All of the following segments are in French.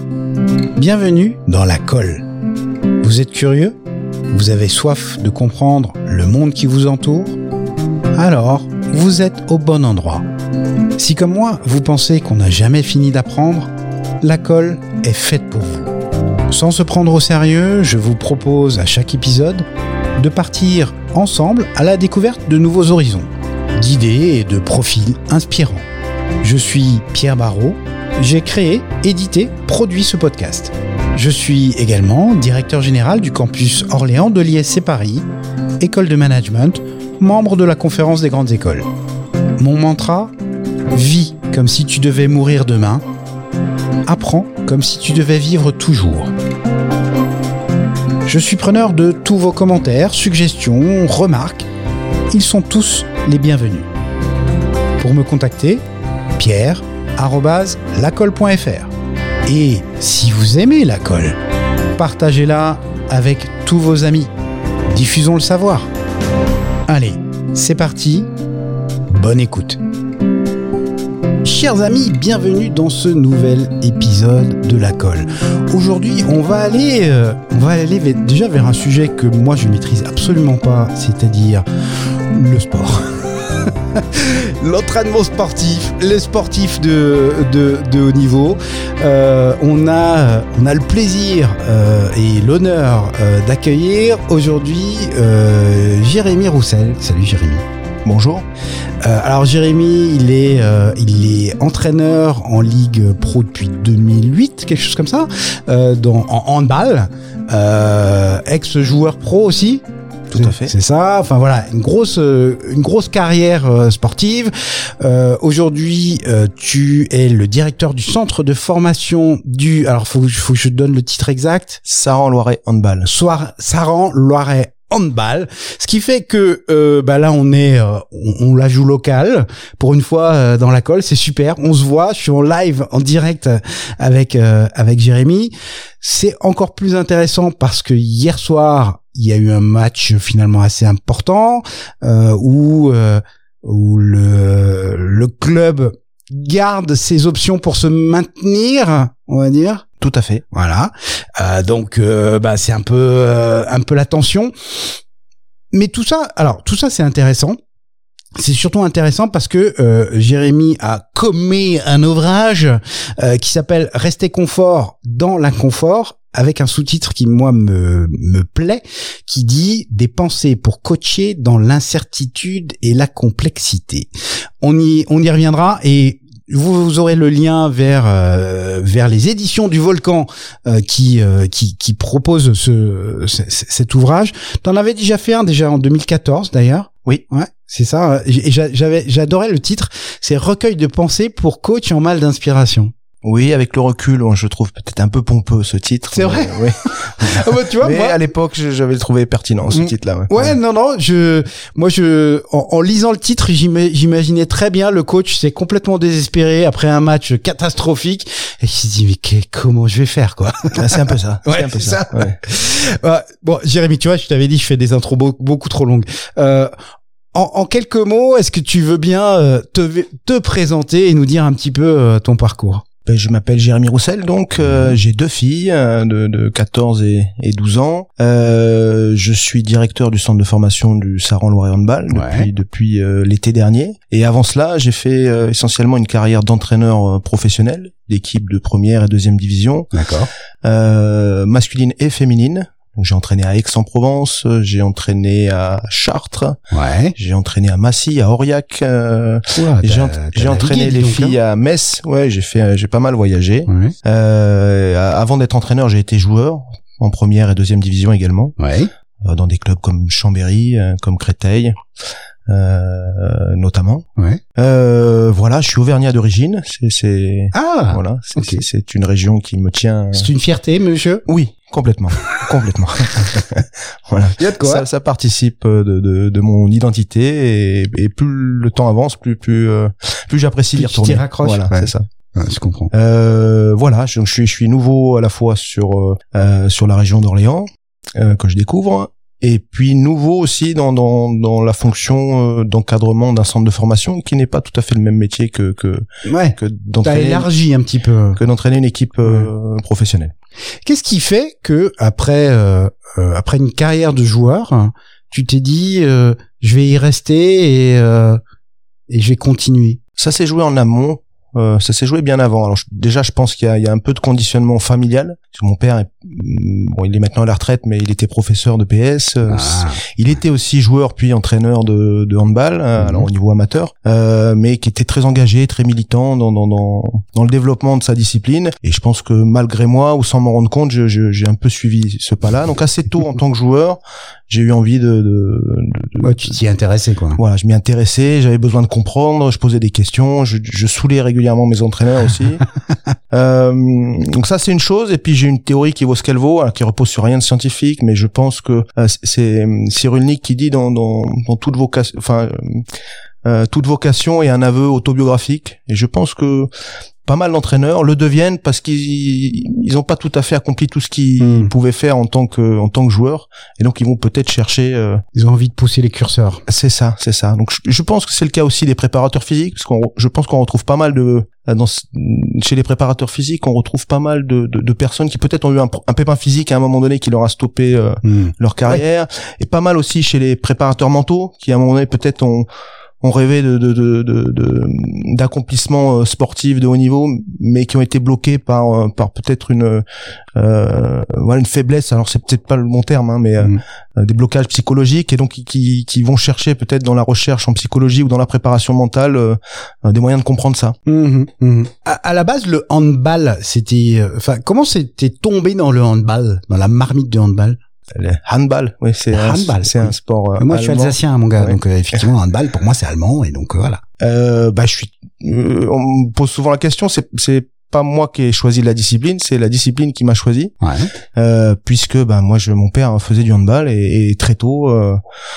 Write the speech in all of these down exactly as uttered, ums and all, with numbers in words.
Bienvenue dans La Colle. Vous êtes curieux ? Vous avez soif de comprendre le monde qui vous entoure ? Alors, vous êtes au bon endroit. Si comme moi, vous pensez qu'on n'a jamais fini d'apprendre, La Colle est faite pour vous. Sans se prendre au sérieux, je vous propose à chaque épisode de partir ensemble à la découverte de nouveaux horizons, d'idées et de profils inspirants. Je suis Pierre Barrault, j'ai créé, édité, produit ce podcast. Je suis également directeur général du campus Orléans de l'I S C Paris, école de management, membre de la conférence des grandes écoles. Mon mantra ? Vis comme si tu devais mourir demain, apprends comme si tu devais vivre toujours. Je suis preneur de tous vos commentaires, suggestions, remarques. Ils sont tous les bienvenus. Pour me contacter, pierre arobase lacolle point f r. Et si vous aimez La Colle, partagez-la avec tous vos amis. Diffusons le savoir. Allez, c'est parti. Bonne écoute. Chers amis, bienvenue dans ce nouvel épisode de La Colle. Aujourd'hui, on va aller, euh, on va aller v- déjà vers un sujet que moi je maîtrise absolument pas, c'est-à-dire le sport. L'entraînement sportif, les sportifs de, de, de haut niveau. Euh, on, a, on a le plaisir euh, et l'honneur euh, d'accueillir aujourd'hui euh, Jérémy Roussel. Salut Jérémy. Bonjour. Euh, alors Jérémy, il est, euh, il est entraîneur en Ligue Pro depuis deux mille huit, quelque chose comme ça, euh, dans, en handball, euh, ex-joueur pro aussi. Tout à fait. C'est ça. Enfin voilà, une grosse, euh, une grosse carrière euh, sportive. Euh, aujourd'hui, euh, tu es le directeur du centre de formation du. Alors faut, faut que je te donne le titre exact. Saran-Loiret Handball. Soir, Saran-Loiret Handball, ce qui fait que euh, bah là on est euh, on, on la joue locale pour une fois euh, dans La Colle, c'est super, on se voit, je suis en live en direct avec euh, avec Jérémy. C'est encore plus intéressant parce que hier soir il y a eu un match finalement assez important euh, où euh, où le le club garde ses options pour se maintenir, on va dire. Tout à fait. Voilà. Euh, donc, euh, bah, c'est un peu, euh, un peu la tension. Mais tout ça, alors, tout ça, c'est intéressant. C'est surtout intéressant parce que euh, Jérémy a commis un ouvrage euh, qui s'appelle « Rester confort dans l'inconfort » avec un sous-titre qui, moi, me, me plaît, qui dit « Des pensées pour coacher dans l'incertitude et la complexité ». On y, on y reviendra et Vous, vous aurez le lien vers euh, vers les éditions du Volcan euh, qui euh, qui qui propose ce, ce cet ouvrage. T'en avais déjà fait un déjà en deux mille quatorze d'ailleurs. Oui, ouais, c'est ça. Et j'avais j'adorais le titre. C'est Recueil de pensées pour coach en mal d'inspiration. Oui, avec le recul, je trouve peut-être un peu pompeux ce titre. C'est vrai. Oui. Ah bah, tu vois, mais moi, à l'époque, j'avais trouvé pertinent ce mmh. titre-là. Ouais. ouais, non, non, je, moi, je, en, en lisant le titre, j'imaginais très bien le coach, c'est complètement désespéré après un match catastrophique, et il se dit mais que, comment je vais faire quoi. Ah, c'est un peu ça. Ouais, c'est un peu c'est ça. ça. Ouais. Ouais. Bon, Jérémy, tu vois, je t'avais dit, je fais des intros beaucoup, beaucoup trop longues. Euh, en, en quelques mots, est-ce que tu veux bien euh, te, te présenter et nous dire un petit peu euh, ton parcours? Ben, je m'appelle Jérémy Roussel, donc euh, j'ai deux filles euh, de, de quatorze et, et douze ans. Euh, je suis directeur du centre de formation du Saran-Loiret Handball depuis, Ouais. depuis euh, l'été dernier. Et avant cela, j'ai fait euh, essentiellement une carrière d'entraîneur euh, professionnel d'équipes de première et deuxième division, D'accord. euh, masculine et féminine. Donc, j'ai entraîné à Aix-en-Provence, j'ai entraîné à Chartres, Ouais. j'ai entraîné à Massy, à Aurillac, euh, Oula, et j'ai, t'as- ent- t'as j'ai entraîné navigué, les dis donc, filles hein. à Metz. Ouais, j'ai fait, j'ai pas mal voyagé. Ouais. Euh, avant d'être entraîneur, j'ai été joueur en première et deuxième division également, Ouais. euh, dans des clubs comme Chambéry, euh, comme Créteil, euh, notamment. Ouais. Euh, voilà, je suis auvergnat d'origine. C'est, c'est Ah. voilà, c'est, ok. c'est, c'est une région qui me tient. C'est une fierté, monsieur. Oui, complètement, complètement. Voilà. Il y a de quoi. Ça, ça participe de, de, de mon identité et, et plus le temps avance, plus plus euh, plus j'apprécie Plus d'y tu retourner. t'y raccroches. Voilà, Ouais. c'est ça. Ouais, je comprends. Euh, voilà, je, je suis je suis nouveau à la fois sur euh, sur la région d'Orléans euh, que je découvre Et puis nouveau aussi dans dans dans la fonction euh, d'encadrement d'un centre de formation qui n'est pas tout à fait le même métier que que ouais. que d'entraîner. T'as élargi un petit peu. Que d'entraîner une équipe euh, ouais. professionnelle. Qu'est-ce qui fait que après euh, euh, après une carrière de joueur, tu t'es dit euh, je vais y rester et euh, et je vais continuer? Ça s'est joué en amont. Euh, ça s'est joué bien avant. Alors je, déjà, je pense qu'il y a, il y a un peu de conditionnement familial. Parce que mon père, est, bon, il est maintenant à la retraite, mais il était professeur de P S. Ah. Il était aussi joueur puis entraîneur de, de handball, mmh. alors au niveau amateur, euh, mais qui était très engagé, très militant dans, dans, dans, dans le développement de sa discipline. Et je pense que malgré moi, ou sans m'en rendre compte, je, je, j'ai un peu suivi ce pas-là. Donc assez tôt, en tant que joueur, j'ai eu envie de... de, de, de ouais, tu t'y intéressais, quoi. Voilà, je m'y intéressais, j'avais besoin de comprendre, je posais des questions, je, je saoulais régulièrement mes entraîneurs aussi. euh, donc ça, c'est une chose. Et puis j'ai une théorie qui vaut ce qu'elle vaut, alors, qui repose sur rien de scientifique, mais je pense que euh, c'est Cyrulnik qui dit dans, dans, dans toute vocation, enfin, euh, toute vocation est un aveu autobiographique. Et je pense que pas mal d'entraîneurs le deviennent parce qu'ils ils ont pas tout à fait accompli tout ce qu'ils mmh. pouvaient faire en tant que en tant que joueurs, et donc ils vont peut-être chercher euh... ils ont envie de pousser les curseurs. C'est ça, c'est ça. Donc je, je pense que c'est le cas aussi des préparateurs physiques, parce qu'on je pense qu'on retrouve pas mal de dans chez les préparateurs physiques, on retrouve pas mal de de, de personnes qui peut-être ont eu un, un pépin physique à un moment donné qui leur a stoppé euh, mmh. leur carrière, ouais. Et pas mal aussi chez les préparateurs mentaux qui à un moment donné peut-être ont ont rêvé de, de, de, de, de d'accomplissements sportifs de haut niveau, mais qui ont été bloqués par, par peut-être une, euh, voilà, une faiblesse. Alors c'est peut-être pas le bon terme, hein, mais mmh. euh, des blocages psychologiques, et donc qui, qui vont chercher peut-être dans la recherche en psychologie ou dans la préparation mentale euh, des moyens de comprendre ça. Mmh, mmh. À, à la base, le handball, c'était, enfin, euh, comment c'était tombé dans le handball, dans la marmite de handball? Le handball, oui, c'est un, handball, c'est oui. un sport. Euh, moi, je allemand. suis alsacien, mon gars, ouais. donc euh, effectivement, handball pour moi c'est allemand, et donc euh, voilà. Euh, bah, je suis. Euh, on me pose souvent la question, c'est c'est pas moi qui ai choisi la discipline, c'est la discipline qui m'a choisi. Ouais. Euh, puisque bah moi, je, mon père faisait du handball, et, et très tôt, euh,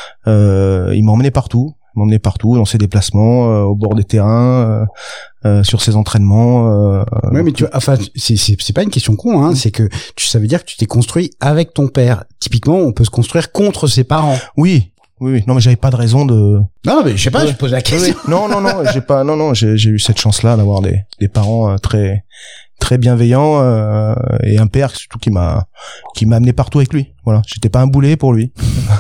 euh, il m'emmenait partout. m'emmener partout dans ses déplacements, euh, au bord des terrains, euh, euh, sur ses entraînements. Euh, ouais, mais tu vois, enfin, c'est c'est c'est pas une question con, hein. C'est que tu, ça veut dire que tu t'es construit avec ton père. Typiquement, on peut se construire contre ses parents. Oui, oui, oui. Non, mais j'avais pas de raison de. Non, mais je sais pas, ouais. je pose la question. Oui. Non, non, non, j'ai pas. Non, non, j'ai j'ai eu cette chance-là d'avoir des des parents euh, très très bienveillant, euh, et un père surtout qui m'a qui m'a amené partout avec lui. Voilà, j'étais pas un boulet pour lui.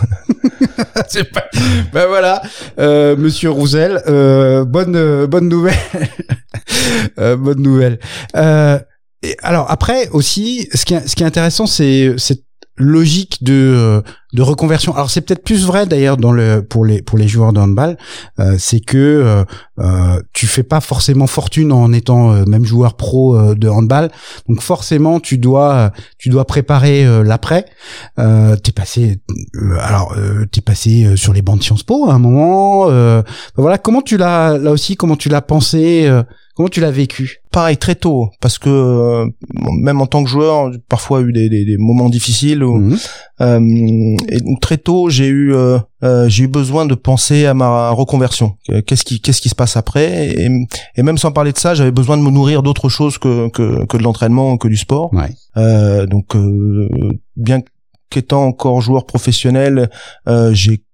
C'est pas... Ben voilà, euh, Monsieur Roussel, euh, bonne euh, bonne nouvelle, euh, bonne nouvelle. Euh, et alors après aussi, ce qui est, ce qui est intéressant, c'est cette logique de de reconversion. Alors c'est peut-être plus vrai d'ailleurs dans le pour les pour les joueurs de handball, euh, c'est que euh, euh, tu fais pas forcément fortune en étant euh, même joueur pro euh, de handball. Donc forcément tu dois tu dois préparer euh, l'après. Euh, t'es passé euh, alors euh, t'es passé euh, sur les bancs de Sciences Po à un moment. Euh, ben voilà, comment tu l'as là aussi comment tu l'as pensé, euh, comment tu l'as vécu? Pareil, très tôt, parce que euh, même en tant que joueur, j'ai parfois eu des, des, des moments difficiles. Où, mmh. euh, et très tôt, j'ai eu euh, euh, j'ai eu besoin de penser à ma reconversion. Qu'est-ce qui qu'est-ce qui se passe après, et, et même sans parler de ça, j'avais besoin de me nourrir d'autre chose que que que de l'entraînement, que du sport. Ouais. Euh, donc euh, bien qu'étant encore joueur professionnel, euh, j'ai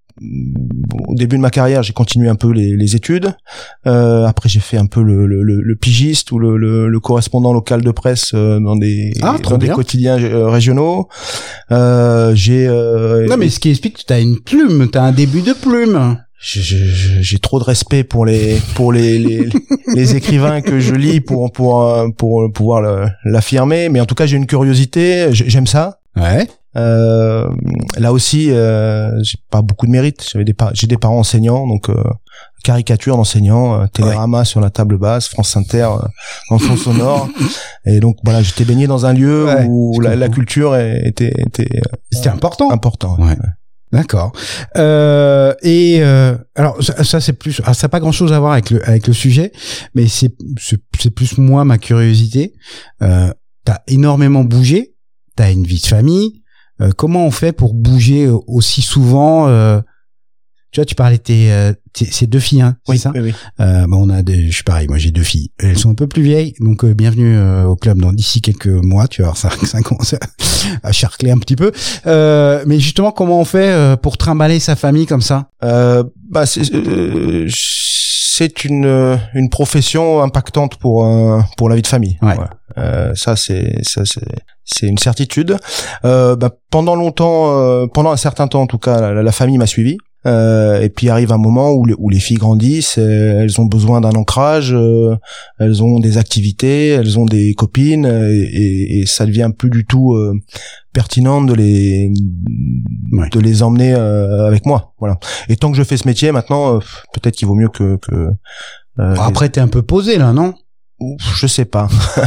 au début de ma carrière, j'ai continué un peu les, les études. Euh, après, j'ai fait un peu le, le, le pigiste ou le, le, le correspondant local de presse euh, dans des, ah, dans des quotidiens euh, régionaux. Euh, j'ai. Euh, non, mais ce qui explique que t'as une plume, t'as un début de plume. J'ai, j'ai, j'ai trop de respect pour les pour les les, les écrivains que je lis pour pour pour pouvoir le, l'affirmer. Mais en tout cas, j'ai une curiosité. J'aime ça. Ouais. Euh, là aussi, euh, j'ai pas beaucoup de mérite. J'avais des par- j'ai des parents enseignants, donc euh, caricature d'enseignants, euh, Télérama ouais. sur la table basse, France Inter euh, en fond sonore, et donc voilà, j'étais baigné dans un lieu ouais, où la, la culture était était euh, c'était important. Important. Ouais. Ouais. D'accord. Euh, et euh, alors ça, ça c'est plus, alors, ça n'a pas grand-chose à voir avec le avec le sujet, mais c'est c'est, c'est plus moi ma curiosité. Euh, t'as énormément bougé, t'as une vie de famille. Euh, comment on fait pour bouger aussi souvent euh, tu vois, tu parlais de tes, euh, tes ces deux filles, hein, c'est oui, ça? Oui, oui. Euh, bon, on a des, je suis pareil, moi j'ai deux filles. Elles sont un peu plus vieilles, donc euh, bienvenue euh, au club dans d'ici quelques mois. Tu vas voir, ça, ça commence à charcler un petit peu. Euh, mais justement, comment on fait euh, pour trimballer sa famille comme ça? Euh, bah, c'est, euh, c'est une une profession impactante pour euh, pour la vie de famille. Ouais. Voilà. Euh, ça c'est ça c'est c'est une certitude. Euh, bah, pendant longtemps, euh, pendant un certain temps en tout cas, la, la famille m'a suivi. Euh, et puis arrive un moment où les, où les filles grandissent, euh, elles ont besoin d'un ancrage, euh, elles ont des activités, elles ont des copines, et, et, et ça devient plus du tout euh, pertinent de les ouais. de les emmener euh, avec moi. Voilà. Et tant que je fais ce métier, maintenant, euh, peut-être qu'il vaut mieux que. que euh, bon, après, les... t'es un peu posé là, non? Je sais pas.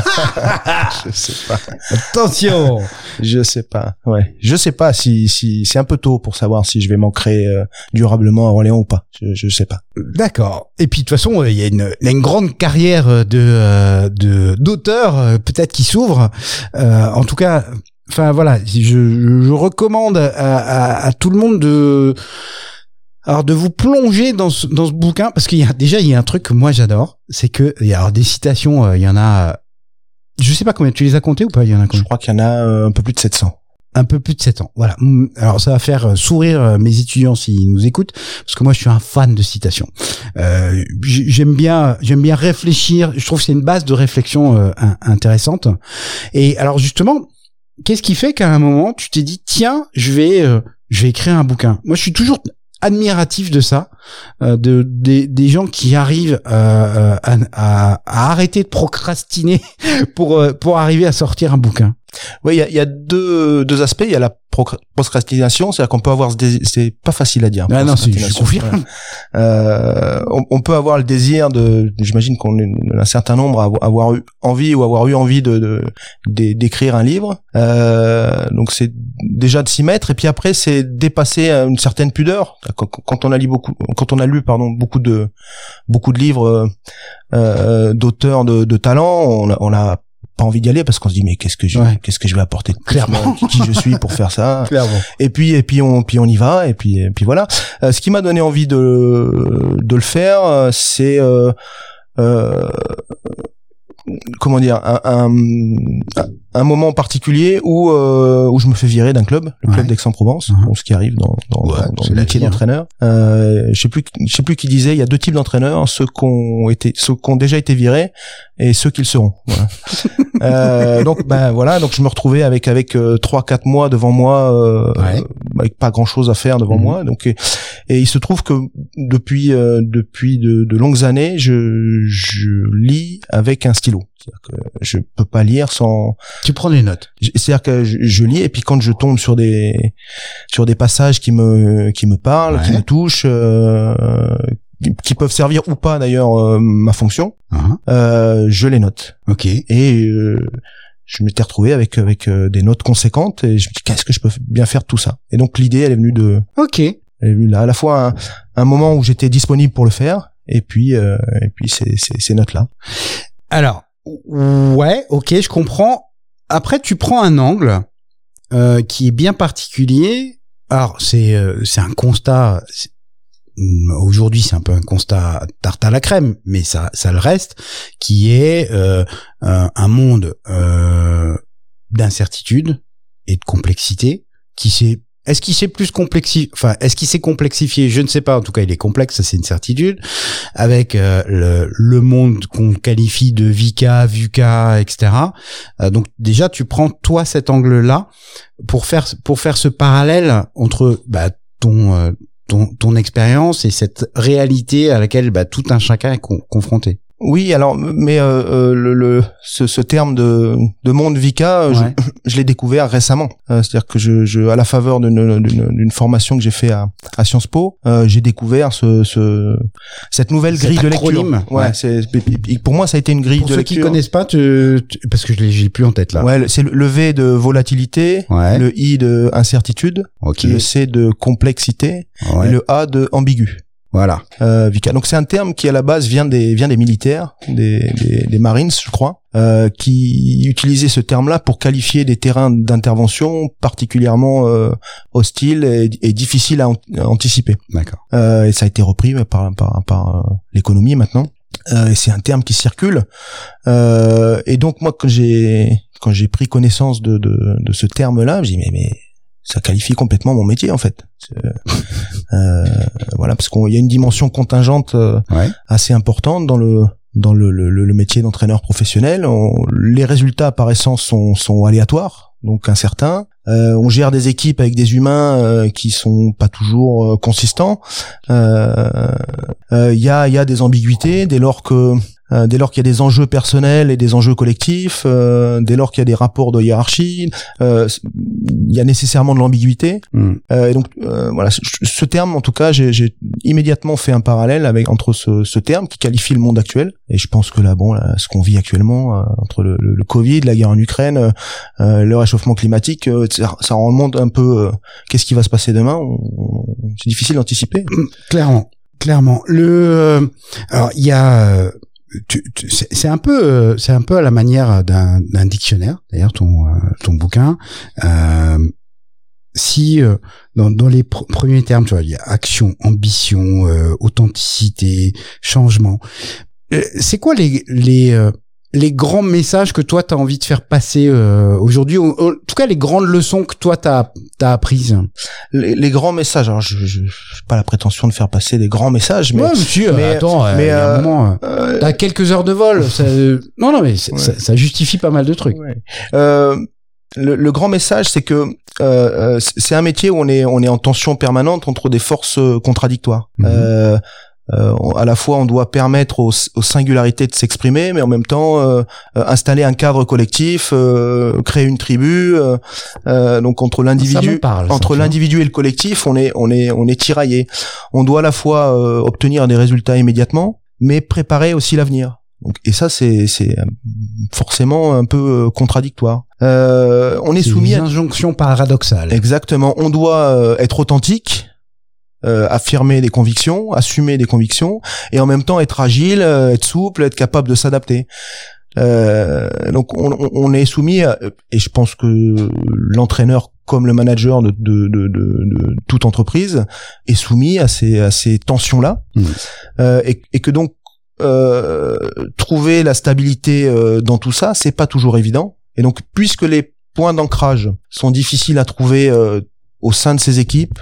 Je sais pas. Attention. Je sais pas. Ouais. Je sais pas si si c'est un peu tôt pour savoir si je vais m'ancrer euh, durablement à Orléans ou pas. Je je sais pas. D'accord. Et puis de toute façon, il y a une il y a une grande carrière de de d'auteur peut-être qui s'ouvre. Euh, en tout cas, enfin voilà, je je recommande à à, à tout le monde de alors de vous plonger dans ce, dans ce bouquin, parce qu'il y a déjà il y a un truc que moi j'adore, c'est que il y a alors des citations, euh, il y en a, je sais pas combien, tu les as comptées ou pas? Il y en a combien? Je crois qu'il y en a euh, un peu plus de sept cents. Un peu plus de sept cents. Voilà. Alors ça va faire sourire mes étudiants s'ils nous écoutent, parce que moi je suis un fan de citations. Euh, j'aime bien, j'aime bien réfléchir. Je trouve que c'est une base de réflexion euh, intéressante. Et alors justement, qu'est-ce qui fait qu'à un moment tu t'es dit tiens, je vais, euh, je vais écrire un bouquin? Moi je suis toujours admiratif de ça, euh, de des, des gens qui arrivent euh, à, à, à arrêter de procrastiner pour euh, pour arriver à sortir un bouquin. Oui, il y a, y a deux deux aspects. Il y a la procrastination, c'est-à-dire qu'on peut avoir ce désir, c'est pas facile à dire. Ah non, c'est, je confirme. Euh, on, on peut avoir le désir de, j'imagine qu'on est un certain nombre à avoir eu envie ou avoir eu envie de, de, de d'écrire un livre. Euh, donc c'est déjà de s'y mettre, et puis après c'est dépasser une certaine pudeur. Quand, quand on a lu beaucoup, quand on a lu pardon beaucoup de beaucoup de livres euh, d'auteurs de, de talent, on a, on a pas envie d'y aller parce qu'on se dit mais qu'est-ce que je ouais. qu'est-ce que je vais apporter de plus, clairement qui je suis pour faire ça. Clairement. Et puis et puis on puis on y va et puis et puis voilà. Euh, ce qui m'a donné envie de de le faire, c'est euh, euh, comment dire un, un un moment particulier où euh, où je me fais virer d'un club, le club ouais. d'Aix-en-Provence, uh-huh. bon, ce qui arrive dans dans, ouais, dans, dans le métier d'entraîneur. Euh, je sais plus je sais plus qui disait, il y a deux types d'entraîneurs, ceux qui ont été ceux qui ont déjà été virés et ceux qui le seront. Voilà. euh, donc ben voilà, donc je me retrouvais avec avec trois quatre mois devant moi, euh, ouais. avec pas grand chose à faire devant mmh. moi. Donc et, et il se trouve que depuis euh, depuis de, de longues années, je je lis avec un stylo. C'est-à-dire que je peux pas lire sans. Tu prends des notes. C'est-à-dire que je, je lis et puis quand je tombe sur des sur des passages qui me qui me parlent, ouais. qui me touchent, euh, qui peuvent servir ou pas d'ailleurs euh, ma fonction, uh-huh. euh, je les note. Ok. Et euh, je m'étais retrouvé avec avec euh, des notes conséquentes et je me dis qu'est-ce que je peux bien faire de tout ça. Et donc l'idée elle est venue de. Ok. Elle est venue là à la fois un, un moment où j'étais disponible pour le faire et puis euh, et puis ces ces, ces notes là. Alors. Ouais, ok, je comprends. Après, tu prends un angle euh, qui est bien particulier. Alors, c'est euh, c'est un constat. C'est, aujourd'hui, c'est un peu un constat tarte à la crème, mais ça ça le reste, qui est euh, un, un monde euh, d'incertitude et de complexité qui s'est Est-ce qu'il s'est plus complexifié, enfin, est-ce qu'il s'est complexifié? Je ne sais pas. En tout cas, il est complexe, ça c'est une certitude. Avec euh, le, le monde qu'on qualifie de V U C A, V U C A, et cetera. Euh, donc déjà, tu prends toi cet angle-là pour faire pour faire ce parallèle entre bah, ton euh, ton ton expérience et cette réalité à laquelle bah, tout un chacun est con- confronté. Oui, alors, mais euh, euh, le, le ce, ce terme de, de monde V I C A, ouais. je, je l'ai découvert récemment. Euh, c'est-à-dire que je, je, à la faveur d'une, d'une, d'une formation que j'ai fait à, à Sciences Po, euh, j'ai découvert ce, ce, cette nouvelle Cet grille acronyme. de lecture. Ouais, ouais. C'est, pour moi, ça a été une grille pour de lecture. Pour ceux qui connaissent pas, tu, tu, parce que je l'ai, j'ai plus en tête là. Ouais, c'est le V de volatilité, ouais. le I de incertitude, okay. le C de complexité, ouais. et le A de ambigu. Voilà. Euh, V I C A. Donc c'est un terme qui à la base vient des vient des militaires, des des, des Marines, je crois, euh, qui utilisaient ce terme-là pour qualifier des terrains d'intervention particulièrement euh, hostiles et, et difficiles à, an- à anticiper. D'accord. Euh, et ça a été repris par par par euh, l'économie maintenant. Euh, et c'est un terme qui circule. Euh, et donc moi quand j'ai quand j'ai pris connaissance de de, de ce terme-là, j'ai dit mais mais ça qualifie complètement mon métier en fait. Euh, voilà, parce qu'il y a une dimension contingente euh, ouais. assez importante dans le dans le le, le métier d'entraîneur professionnel. On, les résultats par essence sont sont aléatoires, donc incertains. Euh, on gère des équipes avec des humains euh, qui sont pas toujours euh, consistants. Il euh, euh, y a il y a des ambiguïtés dès lors que Euh, dès lors qu'il y a des enjeux personnels et des enjeux collectifs, euh, dès lors qu'il y a des rapports de hiérarchie, euh, il y a nécessairement de l'ambiguïté. Mmh. Euh, et donc euh, voilà, ce, ce terme, en tout cas, j'ai, j'ai immédiatement fait un parallèle avec entre ce, ce terme qui qualifie le monde actuel. Et je pense que là, bon, là, ce qu'on vit actuellement euh, entre le, le, le Covid, la guerre en Ukraine, euh, le réchauffement climatique, euh, ça, ça rend le monde un peu. Euh, qu'est-ce qui va se passer demain? on, on, C'est difficile d'anticiper. Clairement, clairement. Le, euh, alors il y a. Euh, Tu, tu, c'est, c'est un peu, euh, c'est un peu à la manière d'un, d'un dictionnaire. D'ailleurs, ton, euh, ton bouquin. Euh, si euh, dans, dans les pr- premiers termes, tu vois, il y a action, ambition, euh, authenticité, changement. Euh, c'est quoi les les euh, les grands messages que toi t'as envie de faire passer euh, aujourd'hui, ou, en tout cas les grandes leçons que toi t'as t'as apprises? Les, les grands messages. Alors, je, je, j'ai pas la prétention de faire passer des grands messages, mais ouais, monsieur, mais attends, mais il y a euh, un moment, euh, t'as quelques heures de vol. Ça, euh, non, non, mais c'est, ouais. ça, ça justifie pas mal de trucs. Ouais. Euh, le, le grand message, c'est que euh, c'est un métier où on est on est en tension permanente entre des forces contradictoires. Mmh. Euh, Euh, à la fois, on doit permettre aux, aux singularités de s'exprimer, mais en même temps euh, euh, installer un cadre collectif, euh, créer une tribu. Euh, euh, donc entre l'individu, parle, entre ça, l'individu et le collectif, on est on est on est tiraillé. On doit à la fois euh, obtenir des résultats immédiatement, mais préparer aussi l'avenir. Donc, et ça, c'est c'est forcément un peu contradictoire. Euh, on est c'est soumis une à injonction paradoxale. Exactement. On doit euh, être authentique. Euh, affirmer des convictions, assumer des convictions, et en même temps être agile, euh, être souple, être capable de s'adapter. Euh, donc on, on est soumis à, et je pense que l'entraîneur comme le manager de, de, de, de, de toute entreprise est soumis à ces, à ces tensions-là, mmh. euh, et, et que donc euh, trouver la stabilité euh, dans tout ça, c'est pas toujours évident. Et donc puisque les points d'ancrage sont difficiles à trouver euh, au sein de ces équipes,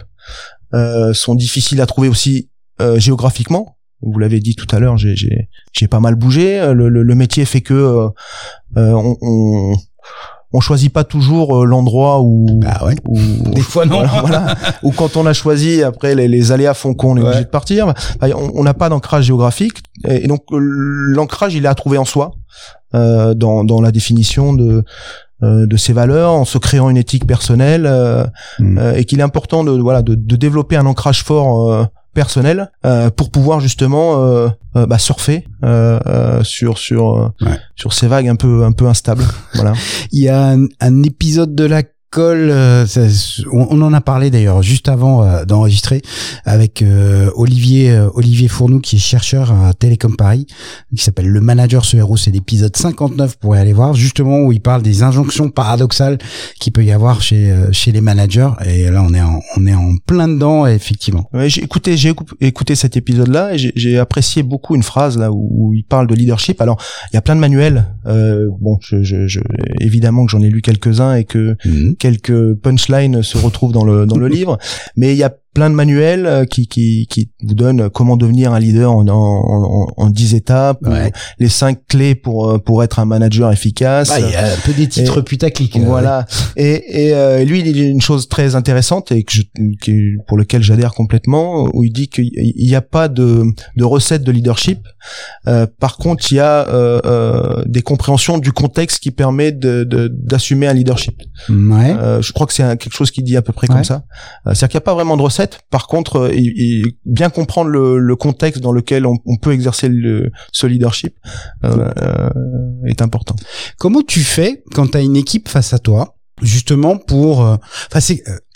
Euh, sont difficiles à trouver aussi euh, géographiquement. Vous l'avez dit tout à l'heure, j'ai j'ai j'ai pas mal bougé. Le le, le métier fait que euh, euh, on, on on choisit pas toujours l'endroit où, bah ouais. où des fois non. Voilà, voilà. Ou quand on a choisi, après les, les aléas font qu'on est ouais. obligé de partir. On n'a pas d'ancrage géographique, et donc l'ancrage il est à trouver en soi, euh, dans dans la définition de Euh, de ses valeurs, en se créant une éthique personnelle, euh, mmh. euh, et qu'il est important de voilà de, de développer un ancrage fort euh, personnel euh, pour pouvoir justement euh, euh, bah, surfer euh, euh, sur sur ouais. sur ces vagues un peu un peu instables. Voilà. Il y a un, un épisode de la Colle, euh, ça, on, on en a parlé d'ailleurs juste avant euh, d'enregistrer avec euh, Olivier euh, Olivier Fournoux qui est chercheur à Télécom Paris, qui s'appelle Le Manager ce héros. C'est l'épisode cinquante-neuf, vous pourrez aller voir, justement où il parle des injonctions paradoxales qu'il peut y avoir chez euh, chez les managers. Et là on est en, on est en plein dedans, effectivement. Ouais, j'ai écouté j'ai écouté cet épisode-là et j'ai, j'ai apprécié beaucoup une phrase là où, où il parle de leadership. Alors il y a plein de manuels. Euh, bon, je, je, je, évidemment que j'en ai lu quelques-uns et que mmh. quelques punchlines se retrouvent dans le dans le livre, mais il y a plein de manuels qui qui qui vous donnent comment devenir un leader en en en, en dix étapes, ouais. les cinq clés pour pour être un manager efficace. Ah, il y a un peu des titres et, putaclic. Voilà. Ouais. Et et euh, lui il dit une chose très intéressante et que je qui, pour lequel j'adhère complètement, où il dit qu'il y a pas de de recette de leadership. Euh, par contre, il y a euh, euh, des compréhensions du contexte qui permet de, de d'assumer un leadership. Ouais. Euh, je crois que c'est un, quelque chose qu'il dit à peu près ouais. comme ça. Euh, c'est-à-dire qu'il n'y a pas vraiment de recette. Par contre, il, il, bien comprendre le, le contexte dans lequel on, on peut exercer le, ce leadership euh, euh, est important. Comment tu fais quand tu as une équipe face à toi, justement pour... Enfin, euh, c'est... Euh,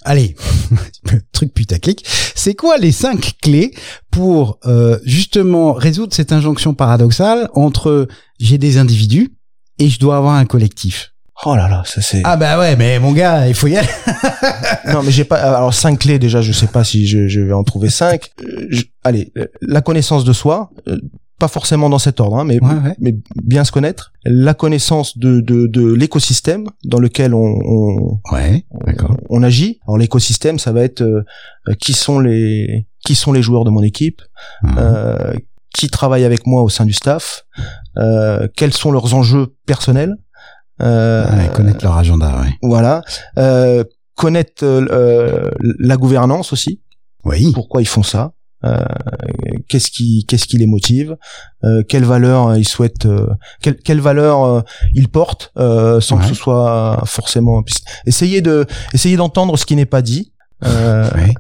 allez, truc putaclic, c'est quoi les cinq clés pour euh, justement résoudre cette injonction paradoxale entre j'ai des individus et je dois avoir un collectif? Oh là là, ça c'est... Ah bah ouais, mais mon gars, il faut y aller. Non, mais j'ai pas... Alors, cinq clés, déjà, je sais pas si je, je vais en trouver cinq. Euh, je... Allez, la connaissance de soi, euh, pas forcément dans cet ordre, hein, mais, ouais, ouais. mais bien se connaître. La connaissance de, de, de l'écosystème dans lequel on, on, ouais, d'accord. on, on agit. Alors, l'écosystème, ça va être euh, qui sont les qui sont les joueurs de mon équipe, mmh. euh, qui travaillent avec moi au sein du staff, euh, quels sont leurs enjeux personnels. Euh, ouais, connaître leur agenda, ouais. Voilà, euh, connaître euh, la gouvernance aussi. Oui. Pourquoi ils font ça, euh, qu'est-ce qui qu'est-ce qui les motive, euh, quelles valeurs ils souhaitent, euh, quelles quelles valeurs euh, ils portent, euh, sans ouais. que ce soit forcément. Essayer de essayer d'entendre ce qui n'est pas dit. Euh, ouais.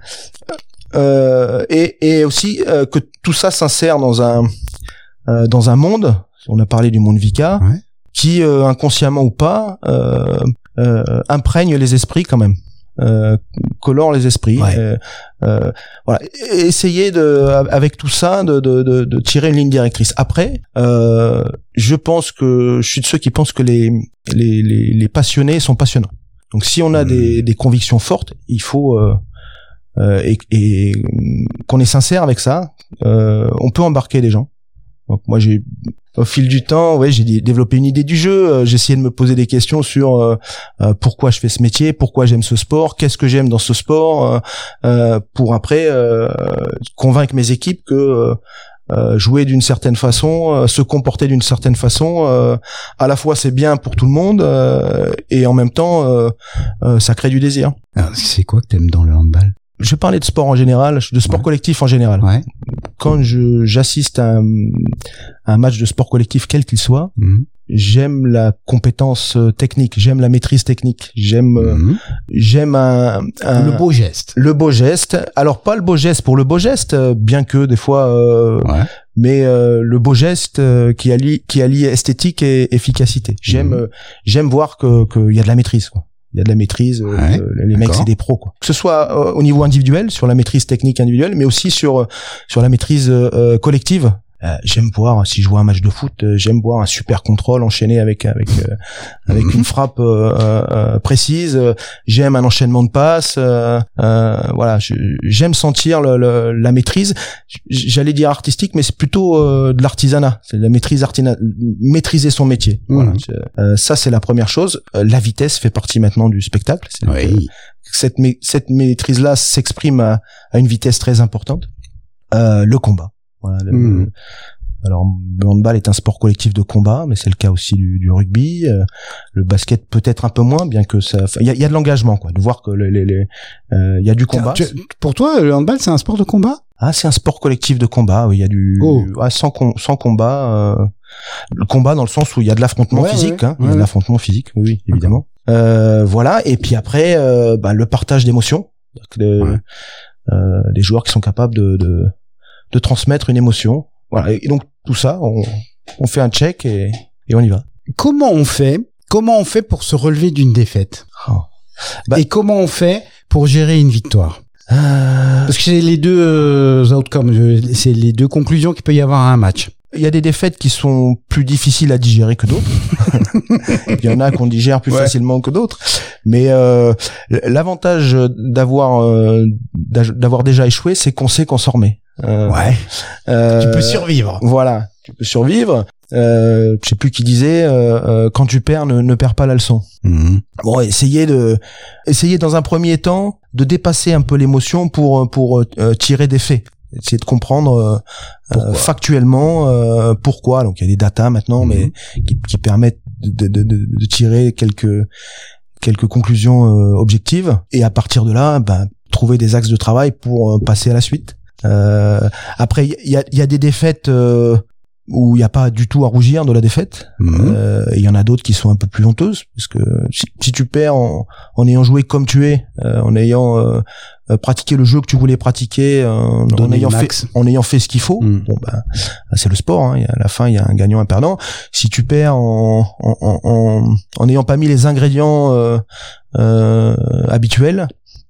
euh, et et aussi euh, que tout ça s'insère dans un euh, dans un monde. On a parlé du monde Vika. Ouais. Qui euh, inconsciemment ou pas euh, euh, imprègne les esprits quand même, euh, colore les esprits. Ouais. Euh, euh, voilà, essayer de avec tout ça de, de, de, de tirer une ligne directrice. Après, euh, je pense que je suis de ceux qui pensent que les les les, les passionnés sont passionnants. Donc si on a mmh. des des convictions fortes, il faut euh, euh, et, et qu'on est sincère avec ça, euh, on peut embarquer des gens. Donc moi j'ai au fil du temps, ouais, j'ai développé une idée du jeu. Euh, j'ai essayé de me poser des questions sur euh, euh, pourquoi je fais ce métier, pourquoi j'aime ce sport, qu'est-ce que j'aime dans ce sport, euh, euh, pour après euh, convaincre mes équipes que euh, jouer d'une certaine façon, euh, se comporter d'une certaine façon, euh, à la fois c'est bien pour tout le monde euh, et en même temps euh, euh, ça crée du désir. Alors, c'est quoi que t'aimes dans le handball? Je parlais de sport en général, de sport ouais. collectif en général. Ouais. Quand je j'assiste à un, à un match de sport collectif quel qu'il soit, mmh. j'aime la compétence technique, j'aime la maîtrise technique, j'aime mmh. j'aime un, un le beau geste. Le beau geste. Alors pas le beau geste pour le beau geste, bien que des fois euh, ouais. mais euh, le beau geste euh, qui allie qui allie esthétique et efficacité. J'aime mmh. euh, j'aime voir que qu'il y a de la maîtrise quoi. Il y a de la maîtrise, ouais, euh, les mecs c'est des pros quoi. Que ce soit euh, au niveau individuel sur la maîtrise technique individuelle, mais aussi sur euh, sur la maîtrise euh, collective. Euh, j'aime voir si je vois un match de foot, euh, j'aime voir un super contrôle enchaîné avec avec euh, avec mm-hmm. une frappe euh, euh, précise. J'aime un enchaînement de passes. Euh, euh, voilà, je, j'aime sentir le, le, la maîtrise. J'allais dire artistique, mais c'est plutôt euh, de l'artisanat. C'est la maîtrise artisanale, maîtriser son métier. Mm-hmm. Voilà, euh, ça c'est la première chose. Euh, la vitesse fait partie maintenant du spectacle. C'est oui. euh, cette ma- cette maîtrise là s'exprime à, à une vitesse très importante. Euh, le combat. Voilà, le, mmh. Alors le handball est un sport collectif de combat, mais c'est le cas aussi du, du rugby. Euh, le basket peut-être un peu moins, bien que ça. Il y a, y a de l'engagement, quoi, de voir que les, les, les euh, y a du combat. Tu, pour toi, le handball c'est un sport de combat? Ah, c'est un sport collectif de combat. Il y a du oh. ah, sans com, sans combat. Euh, le combat dans le sens où il y a de l'affrontement ouais, physique. Ouais, hein, il ouais, y a de l'affrontement physique, oui, oui évidemment. Euh, voilà. Et puis après, euh, bah, le partage d'émotions. Le, ouais. euh, les joueurs qui sont capables de, de de transmettre une émotion. Voilà. Et donc tout ça, on, on fait un check et, et on y va. Comment on fait Comment on fait pour se relever d'une défaite oh. bah, Et comment on fait pour gérer une victoire euh... Parce que c'est les deux euh, outcomes, c'est les deux conclusions qu'il peut y avoir à un match. Il y a des défaites qui sont plus difficiles à digérer que d'autres. Il y en a qu'on digère plus ouais. facilement que d'autres. Mais euh, l'avantage d'avoir euh, d'avoir déjà échoué, c'est qu'on sait qu'on s'en remet. Euh, ouais. Euh, tu peux survivre. Voilà, tu peux survivre. Euh, je sais plus qui disait euh, euh, quand tu perds, ne, ne perds pas la leçon. Mmh. Bon, essayez de, essayez dans un premier temps de dépasser un peu l'émotion pour pour euh, tirer des faits. Essayer de comprendre euh, factuellement euh, pourquoi. Donc il y a des datas maintenant, mmh. mais qui, qui permettent de, de, de, de tirer quelques quelques conclusions euh, objectives. Et à partir de là, ben trouver des axes de travail pour euh, passer à la suite. Euh, après, il y a, y a des défaites euh, où il n'y a pas du tout à rougir de la défaite. Mmh. Euh, il y en a d'autres qui sont un peu plus honteuses, parce que si, si tu perds en, en ayant joué comme tu es, euh, en ayant euh, pratiqué le jeu que tu voulais pratiquer, euh, en ayant fait, en ayant fait ce qu'il faut, mmh. bon ben c'est le sport. Hein, à la fin, il y a un gagnant, un perdant. Si tu perds en en en en n'ayant pas mis les ingrédients euh, euh, habituels.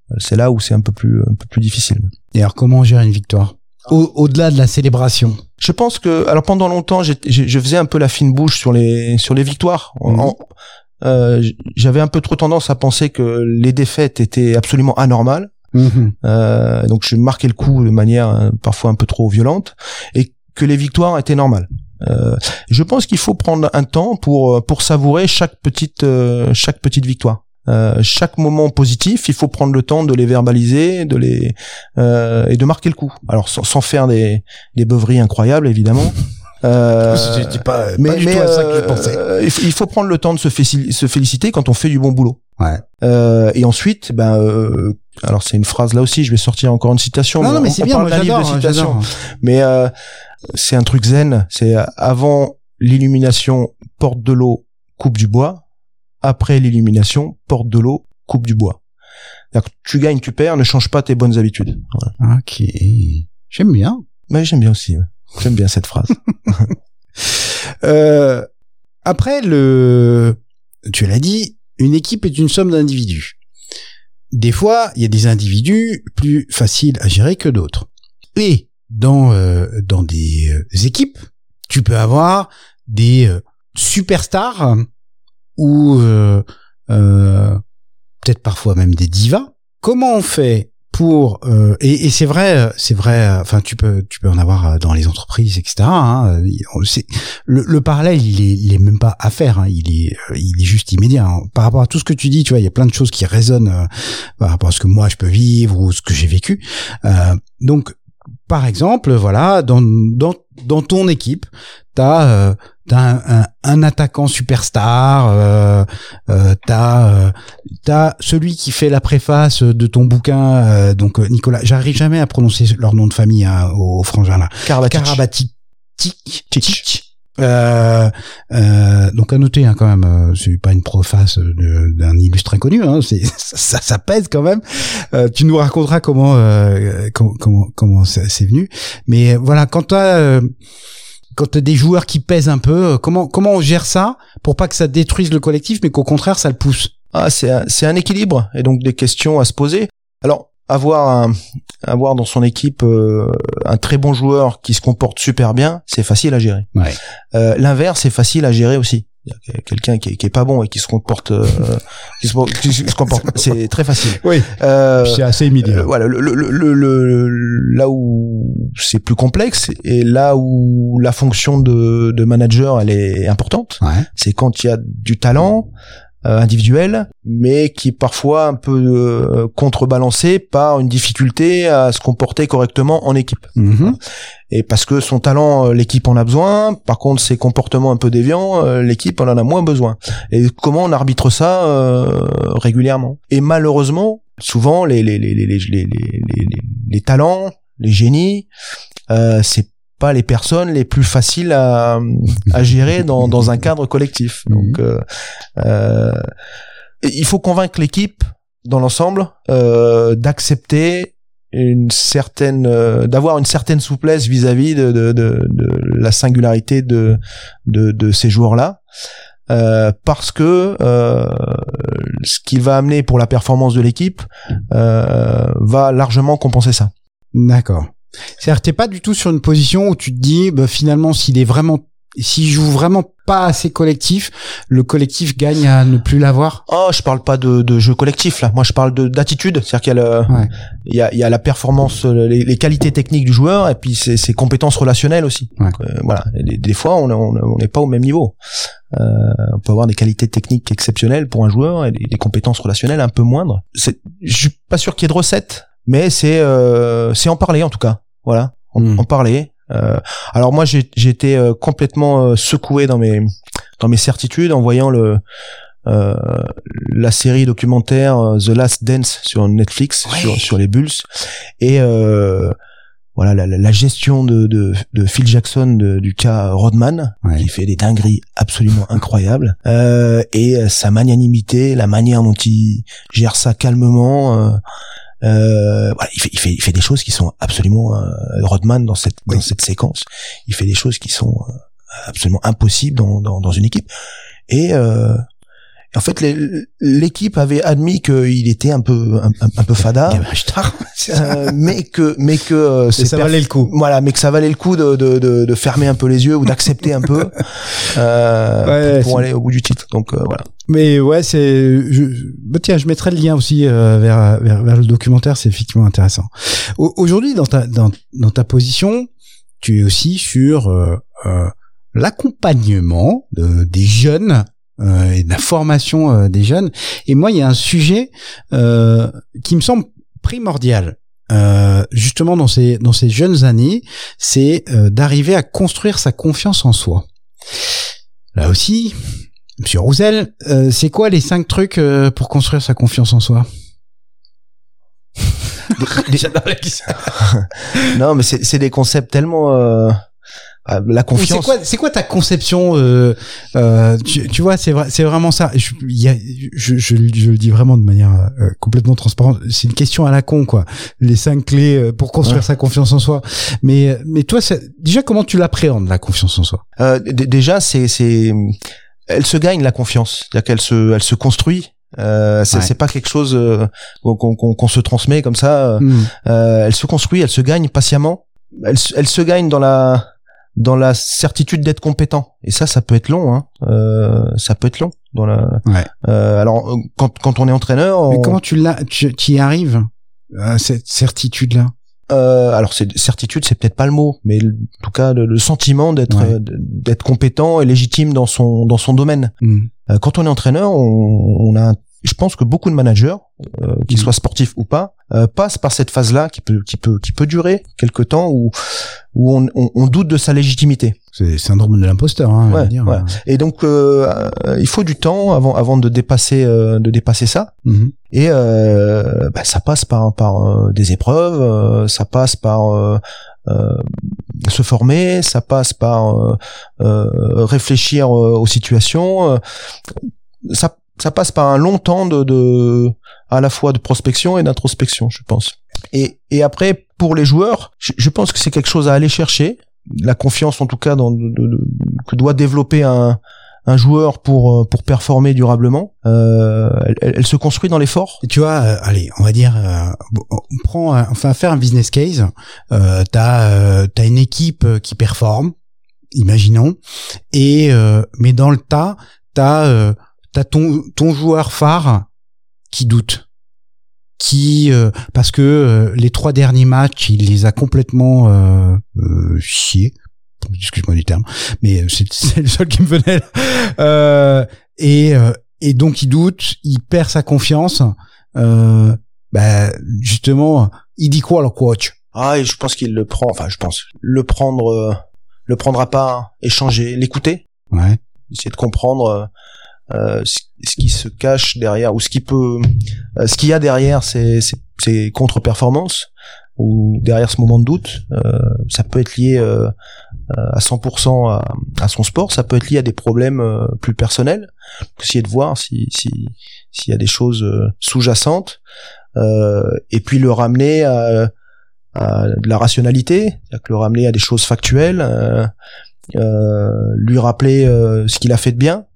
C'est là où c'est un peu plus un peu plus difficile. Et alors comment gérer une victoire Au, au-delà de la célébration? Je pense que alors pendant longtemps j'ai, j'ai, je faisais un peu la fine bouche sur les sur les victoires. Mmh. En, euh, j'avais un peu trop tendance à penser que les défaites étaient absolument anormales. Mmh. Euh, donc je marquais le coup de manière euh, parfois un peu trop violente et que les victoires étaient normales. Euh, je pense qu'il faut prendre un temps pour pour savourer chaque petite euh, chaque petite victoire. Euh, chaque moment positif, il faut prendre le temps de les verbaliser, de les euh, et de marquer le coup. Alors sans, sans faire des des beuveries incroyables évidemment. Euh, c'est pas, mais pas du mais tout à ça que euh, je pensais. Euh, il faut prendre le temps de se, féci- se féliciter quand on fait du bon boulot. Ouais. Euh, et ensuite, ben euh, alors c'est une phrase là aussi, je vais sortir encore une citation. Non, mais non, mais on, c'est on bien. parle Moi, d'un livre de j'adore, citations. j'adore. Mais euh, c'est un truc zen. C'est avant l'illumination, porte de l'eau, coupe du bois. Après l'illumination, porte de l'eau, coupe du bois. C'est-à-dire que tu gagnes, tu perds, ne change pas tes bonnes habitudes. Voilà. Ok. J'aime bien. Mais j'aime bien aussi. J'aime bien cette phrase. euh, après le, tu l'as dit, une équipe est une somme d'individus. Des fois, il y a des individus plus faciles à gérer que d'autres. Et dans euh, dans des euh, équipes, tu peux avoir des euh, superstars ou euh, euh, peut-être parfois même des divas. Comment on fait pour euh, et, et c'est vrai, c'est vrai. Enfin, tu peux tu peux en avoir dans les entreprises, et cetera. Hein, on le sait. Le, le parallèle, il est il est même pas à faire. Hein, il est il est juste immédiat. Hein. Par rapport à tout ce que tu dis, tu vois, il y a plein de choses qui résonnent euh, par rapport à ce que moi je peux vivre ou ce que j'ai vécu. Euh, donc, par exemple, voilà, dans dans dans ton équipe, t'as euh, t'as un, un, un attaquant superstar, euh, euh, t'as euh, t'as celui qui fait la préface de ton bouquin, euh, donc Nicolas. J'arrive jamais à prononcer leur nom de famille hein, au, au frangin là. Karabatic. Karabatic. Euh, euh, donc à noter hein, quand même, euh, c'est pas une préface de, d'un illustre inconnu, hein, c'est ça, ça pèse quand même. Euh, tu nous raconteras comment euh, comment comment, comment ça, c'est venu. Mais voilà, quand t'as euh, quand t'as des joueurs qui pèsent un peu, comment comment on gère ça pour pas que ça détruise le collectif, mais qu'au contraire ça le pousse? Ah, c'est un, c'est un équilibre et donc des questions à se poser. Alors avoir un, avoir dans son équipe euh, un très bon joueur qui se comporte super bien, c'est facile à gérer. Ouais. Euh, l'inverse, c'est facile à gérer aussi. Quelqu'un qui est, qui est pas bon et qui se comporte, euh, qui, se, qui se comporte, c'est très facile. Oui. Euh, c'est assez immédiat. Euh, voilà. Le, le, le, le, là où c'est plus complexe et là où la fonction de, de manager elle est importante, ouais. c'est quand il y a du talent euh, individuel, mais qui est parfois un peu euh, contrebalancé par une difficulté à se comporter correctement en équipe. Mm-hmm. Et parce que son talent, l'équipe en a besoin. Par contre, ses comportements un peu déviants, l'équipe en en a moins besoin. Et comment on arbitre ça euh, régulièrement? Et malheureusement, souvent les les les les les les, les, les, les talents, les génies, euh, c'est pas les personnes les plus faciles à à gérer dans dans un cadre collectif. Donc euh, euh, il faut convaincre l'équipe dans l'ensemble euh, d'accepter une certaine euh, d'avoir une certaine souplesse vis-à-vis de de de, de la singularité de de de ces joueurs-là euh, parce que euh, ce qu'il va amener pour la performance de l'équipe euh, va largement compenser ça. D'accord. C'est-à-dire que t'es pas du tout sur une position où tu te dis bah, finalement s'il est vraiment s'il joue vraiment pas assez collectif, le collectif gagne à ne plus l'avoir. Oh, je parle pas de, de jeu collectif là. Moi, je parle de d'attitude. C'est-à-dire qu'il y a le, ouais. il y a, il y a la performance, les, les qualités techniques du joueur et puis ses, ses compétences relationnelles aussi. Ouais. Donc, euh, voilà. Des, des fois, on on n'est pas au même niveau. Euh, on peut avoir des qualités techniques exceptionnelles pour un joueur et des, des compétences relationnelles un peu moindres. C'est, je suis pas sûr qu'il y ait de recette, mais c'est, euh, c'est en parler en tout cas. Voilà, en, mmh. en parler. Euh, alors moi j'ai j'ai été euh, complètement euh, secoué dans mes dans mes certitudes en voyant le euh, la série documentaire euh, The Last Dance sur Netflix, ouais. sur sur les Bulls et euh, voilà la, la gestion de de de Phil Jackson de, du cas Rodman, ouais. qui fait des dingueries absolument incroyables euh, et euh, sa magnanimité, la manière dont il gère ça calmement. Euh, Euh, voilà, il fait, il fait, il fait des choses qui sont absolument euh, Rodman dans cette oui. dans cette séquence. Il fait des choses qui sont euh, absolument impossibles dans dans, dans une équipe. Et euh, En fait, les, l'équipe avait admis qu'il était un peu un, un peu fada, euh, mais que mais que euh, c'est ça perf- valait le coup. Voilà, mais que ça valait le coup de de de, de fermer un peu les yeux ou d'accepter un peu euh, ouais, pour, pour aller au bout du titre. Donc euh, voilà. Mais ouais, c'est je bah tiens, je mettrai le lien aussi euh, vers, vers vers le documentaire, c'est effectivement intéressant. Au, aujourd'hui dans ta dans dans ta position, tu es aussi sur euh, euh, l'accompagnement de, des jeunes euh, et de la formation euh, des jeunes. Et moi, il y a un sujet euh, qui me semble primordial, euh, justement dans ces dans ces jeunes années, c'est euh, d'arriver à construire sa confiance en soi. Là aussi, Monsieur Roussel, euh, c'est quoi les cinq trucs euh, pour construire sa confiance en soi? J'adore la question. Non, mais c'est c'est des concepts tellement euh... la confiance. C'est quoi, c'est quoi ta conception euh, euh, tu, tu vois, c'est vrai, c'est vraiment ça. Je, y a, je, je, je le dis vraiment de manière euh, complètement transparente. C'est une question à la con, quoi. Les cinq clés pour construire ouais. sa confiance en soi. Mais, mais toi, ça, déjà, comment tu l'appréhendes la confiance en soi? euh, d- Déjà, c'est, c'est, elle se gagne la confiance, c'est-à-dire qu'elle se, elle se construit. Euh, c'est, ouais. c'est pas quelque chose euh, qu'on, qu'on, qu'on se transmet comme ça. Mmh. Euh, elle se construit, elle se gagne patiemment. Elle, elle se gagne dans la dans la certitude d'être compétent, et ça ça peut être long hein euh, ça peut être long dans la ouais. euh, alors quand quand on est entraîneur on... mais comment tu l'as tu y arrives à cette certitude là? Euh, alors c'est certitude, c'est peut-être pas le mot, mais en tout cas le, le sentiment d'être ouais. euh, d'être compétent et légitime dans son dans son domaine. Mmh. Euh, quand on est entraîneur, on, on a un je pense que beaucoup de managers, euh, qu'ils mmh. soient sportifs ou pas, euh, passent par cette phase-là qui peut, qui peut, qui peut durer quelque temps où, où on, on, on doute de sa légitimité. C'est le syndrome de l'imposteur, hein. Ouais, dire. Ouais. Et donc, euh, il faut du temps avant, avant de dépasser, euh, de dépasser ça. Mmh. Et euh, bah, ça passe par, par euh, des épreuves, euh, ça passe par euh, euh, se former, ça passe par euh, euh, réfléchir euh, aux situations. Euh, ça ça passe par un long temps de, de à la fois de prospection et d'introspection, je pense. Et, et après, pour les joueurs, je, je pense que c'est quelque chose à aller chercher. La confiance, en tout cas, dans, de, de, que doit développer un, un joueur pour pour performer durablement. Euh, elle, elle se construit dans l'effort. Et tu vois, euh, allez, on va dire, euh, on prend, un, enfin, faire un business case. Euh, t'as euh, t'as une équipe qui performe, imaginons, et euh, mais dans le tas, t'as euh, T'as ton ton joueur phare qui doute, qui euh, parce que euh, les trois derniers matchs il les a complètement euh, euh, chiés, excuse-moi du terme, mais c'est, c'est le seul qui me venait là. Euh, et euh, et donc il doute, il perd sa confiance. Euh, bah justement, il dit quoi le coach? Ah, et je pense qu'il le prend. Enfin, je pense le prendre, euh, le prendre à part, échanger, l'écouter. Ouais. Essayer de comprendre. Euh, Euh, ce, ce qui se cache derrière ou ce qui peut euh, ce qu'il y a derrière ces, ces, ces contre-performances ou derrière ce moment de doute. Euh, ça peut être lié euh, à cent pour cent à, à son sport, ça peut être lié à des problèmes euh, plus personnels. Essayer de voir si si s'il y a des choses euh, sous-jacentes euh, et puis le ramener à, à de la rationalité, c'est-à-dire que le ramener à des choses factuelles, euh, euh, lui rappeler euh, ce qu'il a fait de bien.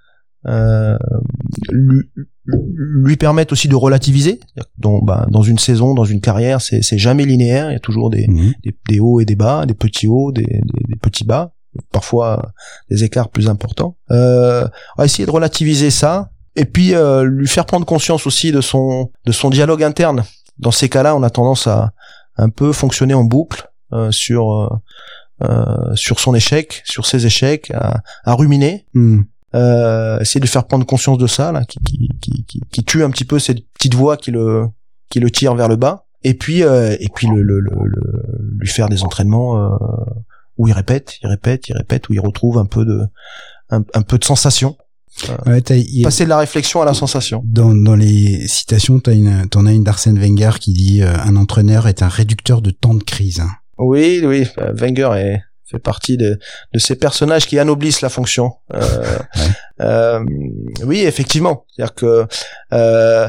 Euh, lui, lui permettre aussi de relativiser. Dans, bah, dans une saison, dans une carrière, c'est, c'est jamais linéaire. Il y a toujours des, mmh. des, des hauts et des bas, des petits hauts, des, des, des petits bas, parfois des écarts plus importants. Euh, on va essayer de relativiser ça, et puis euh, lui faire prendre conscience aussi de son de son dialogue interne. Dans ces cas-là, on a tendance à un peu fonctionner en boucle euh, sur euh, euh, sur son échec, sur ses échecs, à, à ruminer. Mmh. Euh, essayer de faire prendre conscience de ça là, qui, qui, qui, qui, qui tue un petit peu cette petite voix qui le qui le tire vers le bas, et puis euh, et puis le, le, le, le lui faire des entraînements euh, où il répète, il répète, il répète, où il retrouve un peu de un, un peu de sensation. Euh, ouais, t'as, y a, passer de la réflexion à la sensation. Dans dans les citations, t'as une t'en as une d'Arsène Wenger qui dit euh, un entraîneur est un réducteur de temps de crise. Oui, oui, Wenger est fait partie de, de ces personnages qui anoblissent la fonction. Euh, ouais. euh, oui, effectivement. C'est-à-dire que euh,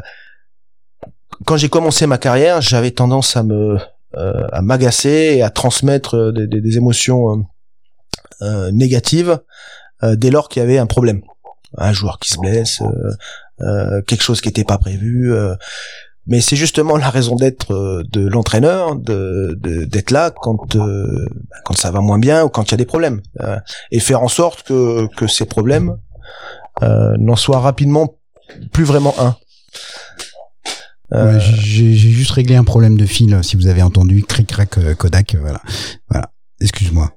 quand j'ai commencé ma carrière, j'avais tendance à me euh, à m'agacer et à transmettre des, des, des émotions euh, euh, négatives euh, dès lors qu'il y avait un problème. un joueur qui se blesse, euh, euh, quelque chose qui n'était pas prévu. Euh, mais c'est justement la raison d'être euh, de l'entraîneur, de, de d'être là quand euh, quand ça va moins bien ou quand il y a des problèmes, euh, et faire en sorte que que ces problèmes euh, n'en soient rapidement plus vraiment un. Euh... Ouais, j'ai, j'ai juste réglé un problème de fil. Si vous avez entendu cric crac euh, Kodak, euh, voilà, voilà. Excuse-moi.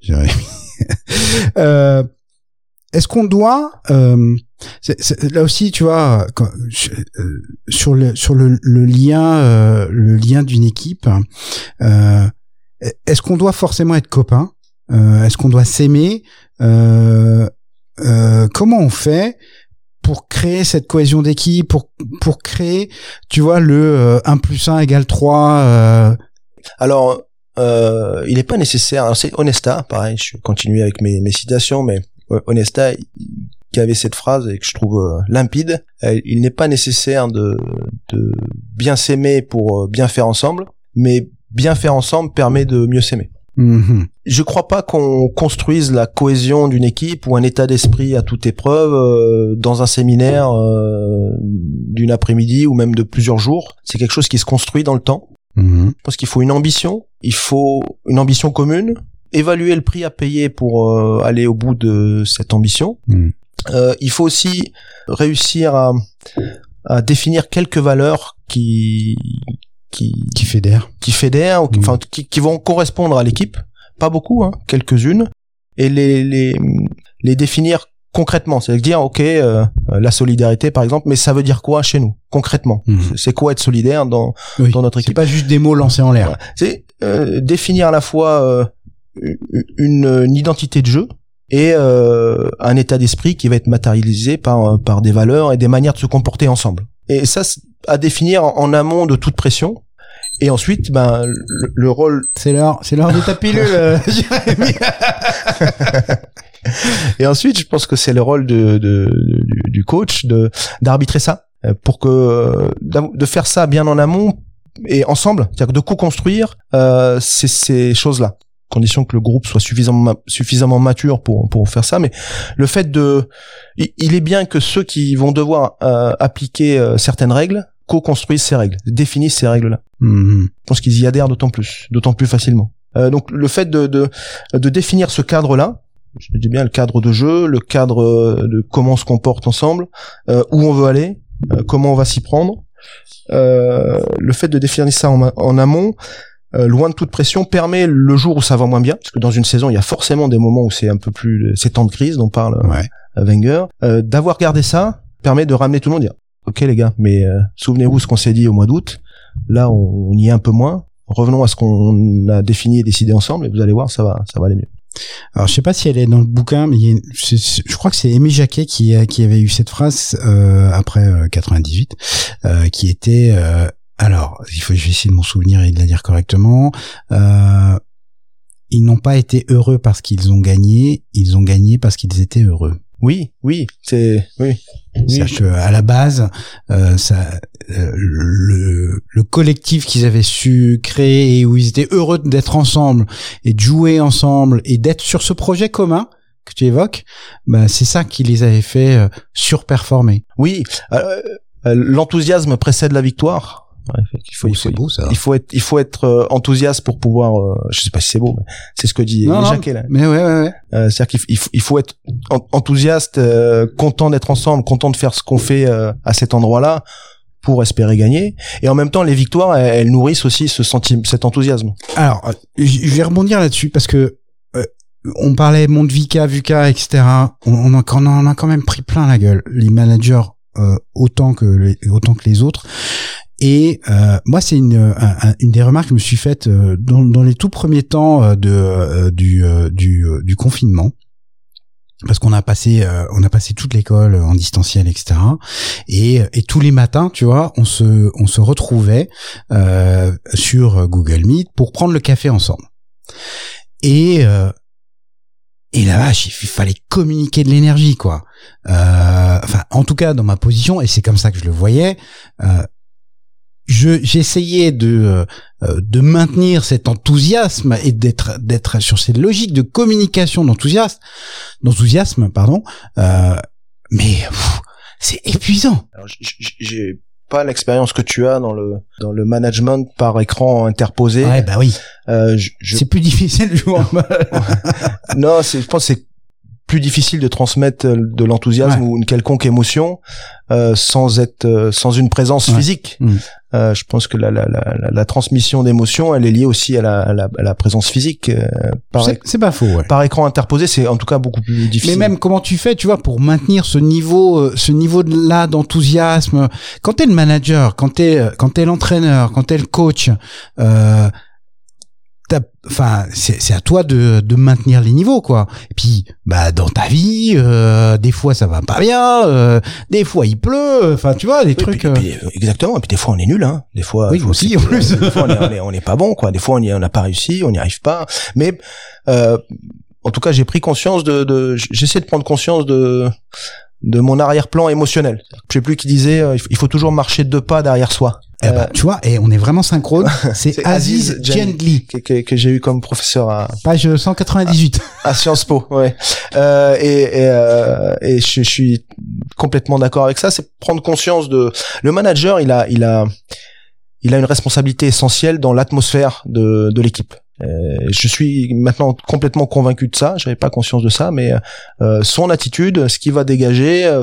euh, est-ce qu'on doit euh, c'est, c'est, là aussi, tu vois, quand, euh, sur le sur le, le lien euh, le lien d'une équipe, euh, est-ce qu'on doit forcément être copains? euh, Est-ce qu'on doit s'aimer? euh, euh, Comment on fait pour créer cette cohésion d'équipe, pour pour créer, tu vois, le euh, un plus un égale trois? euh... Alors, euh, il n'est pas nécessaire. Alors, c'est Onesta, pareil. Je continue avec mes, mes citations, mais euh, Onesta qui avait cette phrase et que je trouve euh, limpide. Euh, il n'est pas nécessaire de de bien s'aimer pour euh, bien faire ensemble, mais bien faire ensemble permet de mieux s'aimer. Mmh. Je crois pas qu'on construise la cohésion d'une équipe ou un état d'esprit à toute épreuve euh, dans un séminaire euh, d'une après-midi ou même de plusieurs jours. C'est quelque chose qui se construit dans le temps. Mmh. Je pense qu'il faut une ambition, il faut une ambition commune, évaluer le prix à payer pour euh, aller au bout de cette ambition. Mmh. Euh, il faut aussi réussir à, à définir quelques valeurs qui qui qui fédèrent, qui fédèrent, ou qui, mmh. enfin qui, qui vont correspondre à l'équipe, pas beaucoup, hein, quelques-unes, et les les les définir concrètement, c'est à dire ok euh, la solidarité par exemple, mais ça veut dire quoi chez nous concrètement? Mmh. C'est quoi être solidaire dans oui, dans notre équipe? C'est pas juste des mots lancés en l'air. Voilà. C'est euh, définir à la fois euh, une, une identité de jeu et euh, un état d'esprit qui va être matérialisé par par des valeurs et des manières de se comporter ensemble. Et ça, à définir en, en amont de toute pression. Et ensuite, ben le, le rôle. C'est l'heure, c'est l'heure de ta pilule, euh, Jérémy. Et ensuite, je pense que c'est le rôle de, de, de du coach de d'arbitrer ça pour que de faire ça bien en amont et ensemble, c'est-à-dire de co-construire euh, ces, ces choses-là. Condition que le groupe soit suffisamment suffisamment mature pour pour faire ça, mais le fait de il est bien que ceux qui vont devoir euh, appliquer euh, certaines règles co-construisent ces règles, définissent ces règles-là. Mmh. Je pense qu'ils y adhèrent d'autant plus, d'autant plus facilement. Euh, donc le fait de de de définir ce cadre-là, je dis bien le cadre de jeu, le cadre de comment on se comporte ensemble, euh, où on veut aller, euh, comment on va s'y prendre, euh, le fait de définir ça en, en amont. Euh, loin de toute pression, permet le jour où ça va moins bien, parce que dans une saison il y a forcément des moments où c'est un peu plus ces temps de crise dont parle ouais. euh, Wenger, euh, d'avoir gardé ça permet de ramener tout le monde, dire ok les gars, mais euh, souvenez-vous ce qu'on s'est dit au mois d'août, là on, on y est un peu moins, revenons à ce qu'on a défini et décidé ensemble et vous allez voir ça va ça va aller mieux. Alors je sais pas si elle est dans le bouquin, mais il y a une, je, je crois que c'est Aimé Jacquet qui qui avait eu cette phrase euh, après euh, quatre-vingt-dix-huit, euh, qui était euh, alors, il faut, je vais essayer de m'en souvenir et de la dire correctement. Euh, ils n'ont pas été heureux parce qu'ils ont gagné, ils ont gagné parce qu'ils étaient heureux. Oui, oui, c'est oui. C'est-à-dire que à la base, euh, ça, euh, le, le collectif qu'ils avaient su créer et où ils étaient heureux d'être ensemble et de jouer ensemble et d'être sur ce projet commun que tu évoques, bah c'est ça qui les avait fait euh, surperformer. Oui, euh, euh, l'enthousiasme précède la victoire. Ouais, il faut, oui, il faut, c'est beau ça. Il faut être, il faut être euh, enthousiaste pour pouvoir. Euh, je sais pas si c'est beau, mais c'est ce que dit Jacquet là. Mais ouais, ouais, ouais. Euh, c'est-à-dire qu'il faut, il faut être enthousiaste, euh, content d'être ensemble, content de faire ce qu'on fait euh, à cet endroit-là pour espérer gagner. Et en même temps, les victoires, elles, elles nourrissent aussi ce sentiment, cet enthousiasme. Alors, je vais rebondir là-dessus parce que euh, on parlait Mondvika, Vuka, et cetera. On, on, a, on en a quand même pris plein la gueule, les managers euh, autant que les, autant que les autres. Et euh, moi, c'est une un, une des remarques que je me suis faite euh, dans, dans les tout premiers temps de euh, du euh, du euh, du confinement, parce qu'on a passé euh, on a passé toute l'école en distanciel, et cetera. Et et tous les matins, tu vois, on se on se retrouvait euh, sur Google Meet pour prendre le café ensemble. Et euh, et la vache, il fallait communiquer de l'énergie, quoi. Euh, enfin, en tout cas, dans ma position, et c'est comme ça que je le voyais. Euh, Je, j'essayais de euh, de maintenir cet enthousiasme et d'être d'être sur cette logique de communication d'enthousiasme, d'enthousiasme, pardon, euh, mais pff, c'est épuisant. Alors, j'ai pas l'expérience que tu as dans le dans le management par écran interposé. Ouais, bah oui. Euh, je, je... C'est plus difficile de jouer en mode. Non, c'est, je pense que c'est plus difficile de transmettre de l'enthousiasme ouais. ou une quelconque émotion euh, sans être euh, sans une présence ouais. physique. Mmh. Euh, je pense que la, la, la, la transmission d'émotions, elle est liée aussi à la, à la, à la présence physique. Euh, par c'est, c'est pas faux. Ouais. Par écran interposé, c'est en tout cas beaucoup plus difficile. Mais même comment tu fais, tu vois, pour maintenir ce niveau, ce niveau là d'enthousiasme. Quand t'es le manager, quand t'es, quand t'es l'entraîneur, quand t'es le coach. Euh, Enfin, c'est, c'est à toi de, de maintenir les niveaux, quoi. Et puis, bah, dans ta vie, euh, des fois ça va pas bien, euh, des fois il pleut, enfin, tu vois, des oui, trucs. Puis, puis, exactement. Et puis des fois on est nul, hein. Des fois. Oui, aussi en plus. Des fois on est, on est, on est pas bon, quoi. Des fois on y, on n'a pas réussi, on n'y arrive pas. Mais, euh, en tout cas, j'ai pris conscience de, de, j'essaie de prendre conscience de, de mon arrière-plan émotionnel. Je sais plus qui disait, euh, il faut toujours marcher deux pas derrière soi. Eh ben, euh, tu vois, et on est vraiment synchrone. C'est, c'est Aziz, Aziz Gently que, que, que j'ai eu comme professeur à page cent quatre-vingt-dix-huit à, à Sciences Po. Ouais. Euh, et et, euh, et je, je suis complètement d'accord avec ça. C'est prendre conscience de le manager. Il a il a il a une responsabilité essentielle dans l'atmosphère de de l'équipe. Euh, je suis maintenant complètement convaincu de ça. J'avais pas conscience de ça, mais euh, son attitude, ce qu'il va dégager, euh,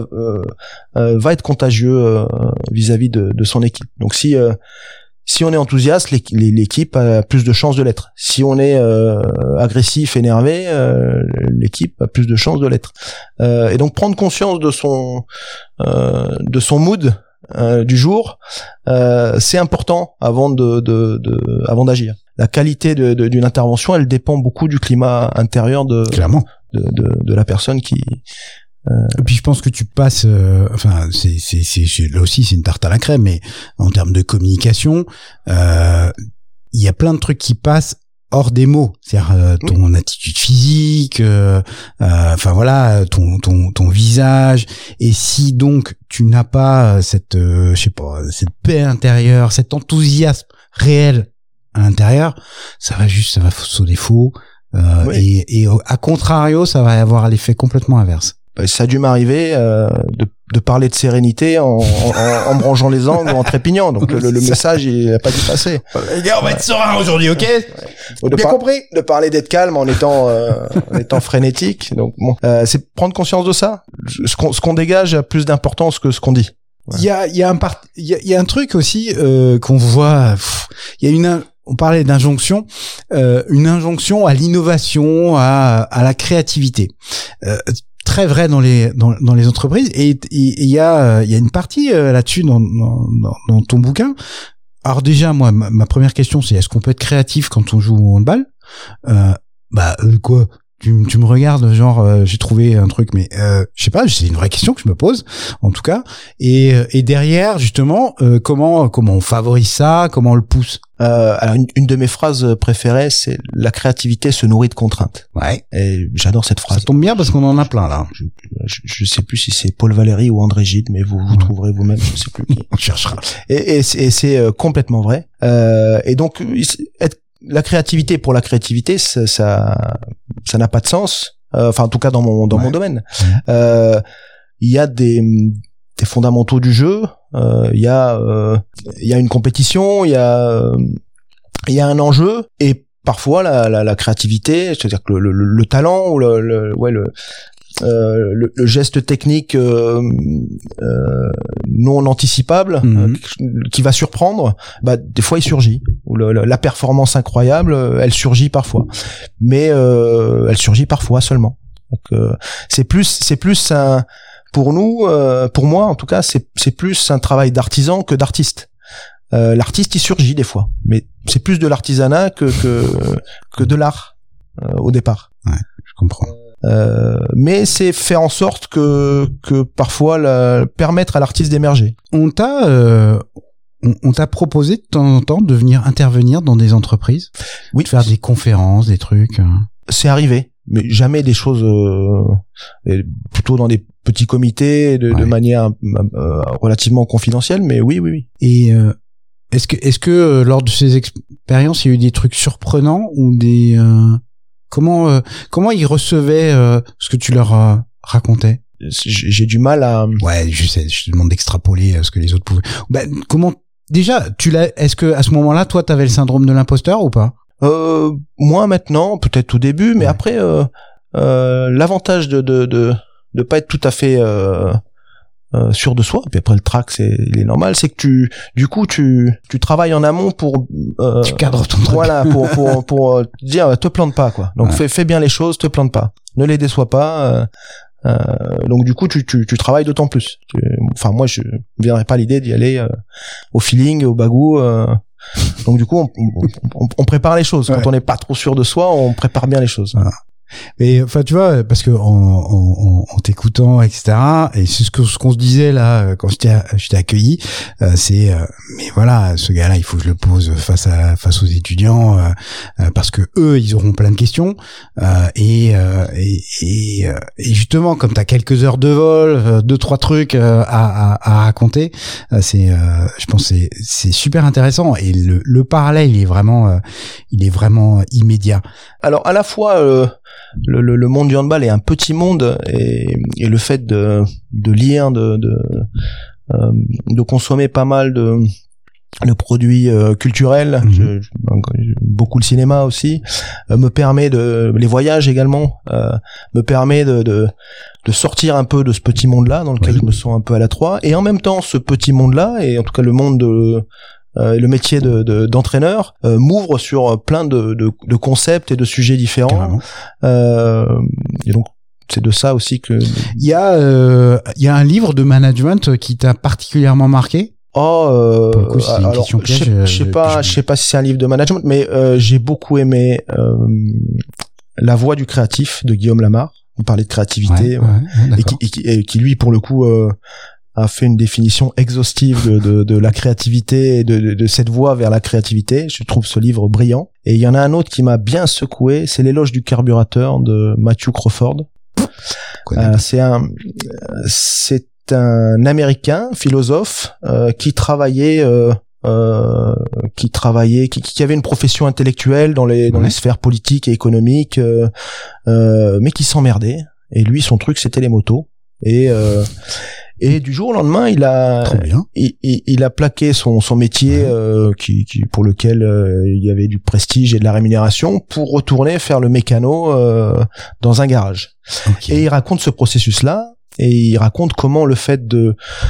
euh, va être contagieux euh, vis-à-vis de, de son équipe. Donc si euh, si on est enthousiaste, l'équipe a plus de chances de l'être. Si on est euh, agressif, énervé, euh, l'équipe a plus de chances de l'être. Euh, et donc prendre conscience de son euh, de son mood euh, du jour, euh, c'est important avant de, de, de avant d'agir. La qualité de, de, d'une intervention, elle dépend beaucoup du climat intérieur de clairement de, de, de la personne qui. Euh... Et puis je pense que tu passes, euh, enfin c'est c'est c'est là aussi c'est une tarte à la crème, mais en termes de communication, euh, il y a plein de trucs qui passent hors des mots, c'est-à-dire euh, ton oui. attitude physique, euh, euh, enfin voilà, ton ton ton visage. Et si donc tu n'as pas cette, euh, je sais pas, cette paix intérieure, cet enthousiasme réel à l'intérieur, ça va juste, ça va sonner faux. Euh, oui. et, et à contrario, ça va avoir l'effet complètement inverse. Ça a dû m'arriver euh, de, de parler de sérénité en, en, en brangeant les angles ou en trépignant. Donc le, le message, il a pas dû passer. Les gars, on va être serein aujourd'hui, ok? Ouais. Bien par, compris. De parler d'être calme en étant euh, en étant frénétique. Donc bon, euh, c'est prendre conscience de ça. Ce qu'on, ce qu'on dégage a plus d'importance que ce qu'on dit. Il ouais. y a il y a un part, il y a, il y a un truc aussi euh, qu'on voit. Il y a une On parlait d'injonction, euh, une injonction à l'innovation, à, à la créativité. Euh, très vrai dans les dans, dans les entreprises. Et il y a il y a une partie euh, là-dessus dans, dans dans ton bouquin. Alors déjà, moi, ma, ma première question, c'est est-ce qu'on peut être créatif quand on joue au handball? euh, Bah euh, quoi? Tu, tu me regardes genre euh, j'ai trouvé un truc, mais euh, je sais pas, c'est une vraie question que je me pose en tout cas. Et, et derrière justement, euh, comment comment on favorise ça, comment on le pousse? Euh, alors une, une de mes phrases préférées, c'est la créativité se nourrit de contraintes. Ouais. Et j'adore cette phrase. Ça tombe bien parce qu'on en a plein là. Je, je, je sais plus si c'est Paul Valéry ou André Gide, mais vous vous ouais. trouverez vous-même, je sais plus qui. On cherchera. Et, et, c'est, et c'est complètement vrai. Euh, et donc être la créativité pour la créativité, ça, ça, ça n'a pas de sens. Euh, enfin, en tout cas dans mon dans ouais. mon domaine, euh, il y a des des fondamentaux du jeu. Euh, il y a euh, il y a une compétition, il y a il y a un enjeu et parfois la la, la créativité, c'est-à-dire que le, le, le talent ou le, le ouais le Euh, le, le geste technique euh, euh, non anticipable mmh. euh, qui va surprendre, bah des fois il surgit. Ou le, le, la performance incroyable, elle surgit parfois, mais euh, elle surgit parfois seulement. Donc euh, c'est plus c'est plus un pour nous, euh, pour moi en tout cas, c'est c'est plus un travail d'artisan que d'artiste. Euh, l'artiste il surgit des fois, mais c'est plus de l'artisanat que que que de l'art euh, au départ. Ouais, je comprends. Euh, mais c'est faire en sorte que que parfois la, permettre à l'artiste d'émerger. On t'a euh, on, on t'a proposé de temps en temps de venir intervenir dans des entreprises, oui, de faire des conférences, des trucs. C'est arrivé, mais jamais des choses euh, plutôt dans des petits comités de, ouais. de manière euh, relativement confidentielle. Mais oui, oui, oui. Et euh, est-ce que est-ce que euh, lors de ces expériences, il y a eu des trucs surprenants ou des euh... Comment euh, comment ils recevaient euh, ce que tu leur euh, racontais? j'ai du mal à. Ouais, je sais, je te demande d'extrapoler ce que les autres pouvaient. Bah, comment déjà, tu l'as Est-ce que à ce moment-là, toi, t'avais le syndrome de l'imposteur ou pas? Euh, moins maintenant, peut-être au début, mais ouais. après, euh, euh, l'avantage de de de de pas être tout à fait euh, euh, sûr de soi, puis après le trac, c'est il est normal, c'est que tu, du coup, tu tu travailles en amont pour euh, tu cadres ton truc. Voilà, pour pour pour te dire, te plante pas quoi. Donc ouais. fais fais bien les choses, te plante pas, ne les déçois pas. Euh, Euh, donc du coup tu tu tu travailles d'autant plus. Tu, enfin moi je me viendrais pas l'idée d'y aller euh, au feeling, au bagou. Euh, donc du coup on, on, on prépare les choses. Ouais. Quand on n'est pas trop sûr de soi, on prépare bien les choses. Voilà. Et enfin tu vois, parce que en, en, en t'écoutant et cetera, et c'est ce que ce qu'on se disait là quand je t'ai je t'ai accueilli, euh, c'est euh, mais voilà, ce gars-là il faut que je le pose face à face aux étudiants euh, euh, parce que eux ils auront plein de questions euh, et, euh, et et et justement comme t'as quelques heures de vol, euh, deux trois trucs euh, à, à à raconter, euh, c'est euh, je pense c'est c'est super intéressant et le le parallèle il est vraiment euh, il est vraiment immédiat. Alors à la fois euh, le, le, le monde du handball est un petit monde et, et le fait de, de lire, de, de, euh, de consommer pas mal de, de produits euh, culturels, mmh. je, je, beaucoup le cinéma aussi, euh, me permet de, les voyages également, euh, me permet de, de, de sortir un peu de ce petit monde-là dans lequel oui. je me sens un peu à l'étroit. Et en même temps, ce petit monde-là, et en tout cas le monde de... Euh, le métier de, de d'entraîneur euh, m'ouvre sur plein de, de, de concepts et de sujets différents. Euh, et donc c'est de ça aussi que il y a euh, il y a un livre de management qui t'a particulièrement marqué. Oh, euh, Pour le coup, c'est une alors, question piège, je, je sais pas, je sais pas si c'est un livre de management, mais euh, j'ai beaucoup aimé euh, La Voix du créatif de Guillaume Lamar. On parlait de créativité, ouais, ouais, et, qui, et, qui, et qui lui pour le coup euh, a fait une définition exhaustive de, de, de la créativité et de, de, de cette voie vers la créativité. Je trouve ce livre brillant. Et il y en a un autre qui m'a bien secoué, c'est L'éloge du carburateur de Matthew Crawford. Euh, c'est un, c'est un Américain philosophe euh, qui travaillait, euh, euh, qui travaillait, qui, qui avait une profession intellectuelle dans les dans ouais. les sphères politiques et économiques, euh, euh, mais qui s'emmerdait. Et lui, son truc, c'était les motos. Et euh, Et du jour au lendemain, il a, il, il, il a plaqué son, son métier, ouais. euh, qui, qui, pour lequel euh, il y avait du prestige et de la rémunération, pour retourner faire le mécano euh, dans un garage. Okay. Et il raconte ce processus-là, et il raconte comment le fait de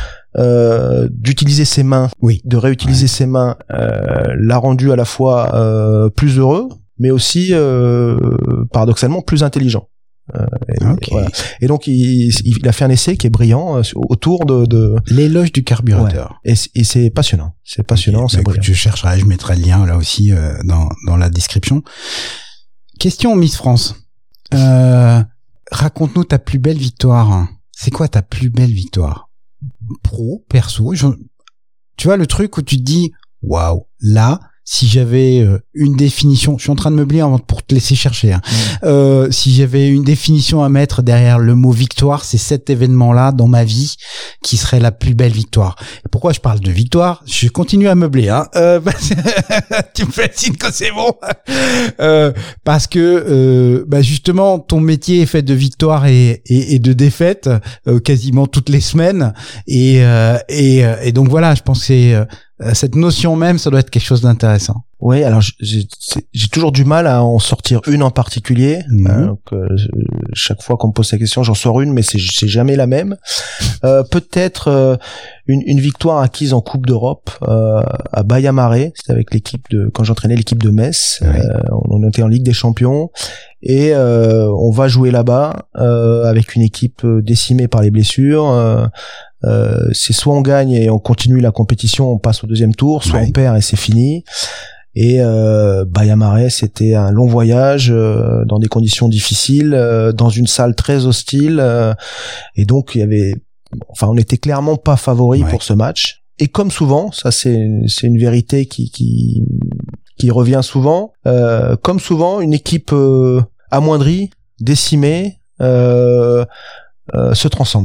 euh, d'utiliser ses mains, oui. de réutiliser ouais. ses mains, euh, l'a rendu à la fois euh, plus heureux, mais aussi euh, paradoxalement plus intelligent. Euh, et, okay. voilà. Et donc il, il a fait un essai qui est brillant euh, autour de, de... l'éloge du carburateur. Ouais. Et, et c'est passionnant, c'est passionnant, okay. c'est bah, écoute, je chercherai, je mettrai le lien là aussi euh, dans dans la description. Question Miss France. Euh, raconte-nous ta plus belle victoire. C'est quoi ta plus belle victoire? Pro, perso, je... tu vois le truc où tu te dis waouh, là. Si j'avais euh, une définition, je suis en train de meubler avant pour te laisser chercher. Hein. Mmh. Euh, si j'avais une définition à mettre derrière le mot victoire, c'est cet événement-là dans ma vie qui serait la plus belle victoire. Et pourquoi je parle de victoire? Je continue à meubler. Hein. Euh, bah, tu me fais signe que c'est bon. Euh, parce que euh, bah justement, ton métier est fait de victoires et, et, et de défaites euh, quasiment toutes les semaines. Et, euh, et, et donc voilà, je pense que c'est euh, cette notion même, ça doit être quelque chose d'intéressant. Oui, alors j'ai, j'ai toujours du mal à en sortir une en particulier. Mmh. Euh, donc, euh, chaque fois qu'on me pose cette question, j'en sors une, mais c'est, c'est jamais la même. Euh, peut-être euh, une, une victoire acquise en Coupe d'Europe euh, à Baia Mare. C'était avec l'équipe de quand j'entraînais l'équipe de Metz. Oui. Euh, on était en Ligue des Champions et euh, on va jouer là-bas euh, avec une équipe décimée par les blessures. Euh, Euh, c'est soit on gagne et on continue la compétition, on passe au deuxième tour, soit ouais. on perd et c'est fini. Et euh, Baia Mare, c'était un long voyage euh, dans des conditions difficiles, euh, dans une salle très hostile, euh, et donc il y avait, enfin, on était clairement pas favoris ouais. pour ce match. Et comme souvent, ça c'est c'est une vérité qui qui qui revient souvent. Euh, comme souvent, une équipe euh, amoindrie, décimée, euh, euh, se transcende.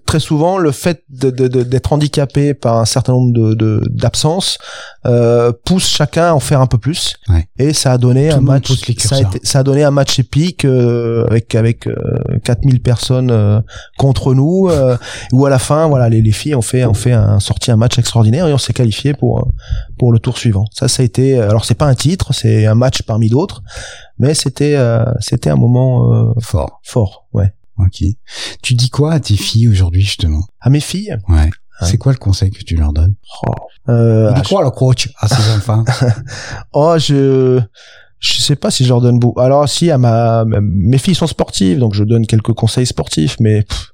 très souvent, le fait de, de, de, d'être handicapé par un certain nombre de, de d'absences euh, pousse chacun à en faire un peu plus. Ouais. Et ça a donné Tout un match. Ça a, été, ça a donné un match épique euh, avec avec euh, quatre mille personnes euh, contre nous, euh, où à la fin, voilà, les, les filles ont fait ont fait un sorti un match extraordinaire et on s'est qualifié pour pour le tour suivant. Ça, ça a été. Alors c'est pas un titre, c'est un match parmi d'autres, mais c'était euh, c'était un moment euh, fort. Fort, ouais. Ok. Tu dis quoi à tes filles aujourd'hui, justement? À mes filles? Ouais. ouais. C'est quoi le conseil que tu leur donnes? Oh. Euh, Il dit quoi, le coach, à ses enfants? Oh, je, je sais pas si je leur donne beaucoup. Alors, si, à ma, mes filles sont sportives, donc je donne quelques conseils sportifs, mais, pff,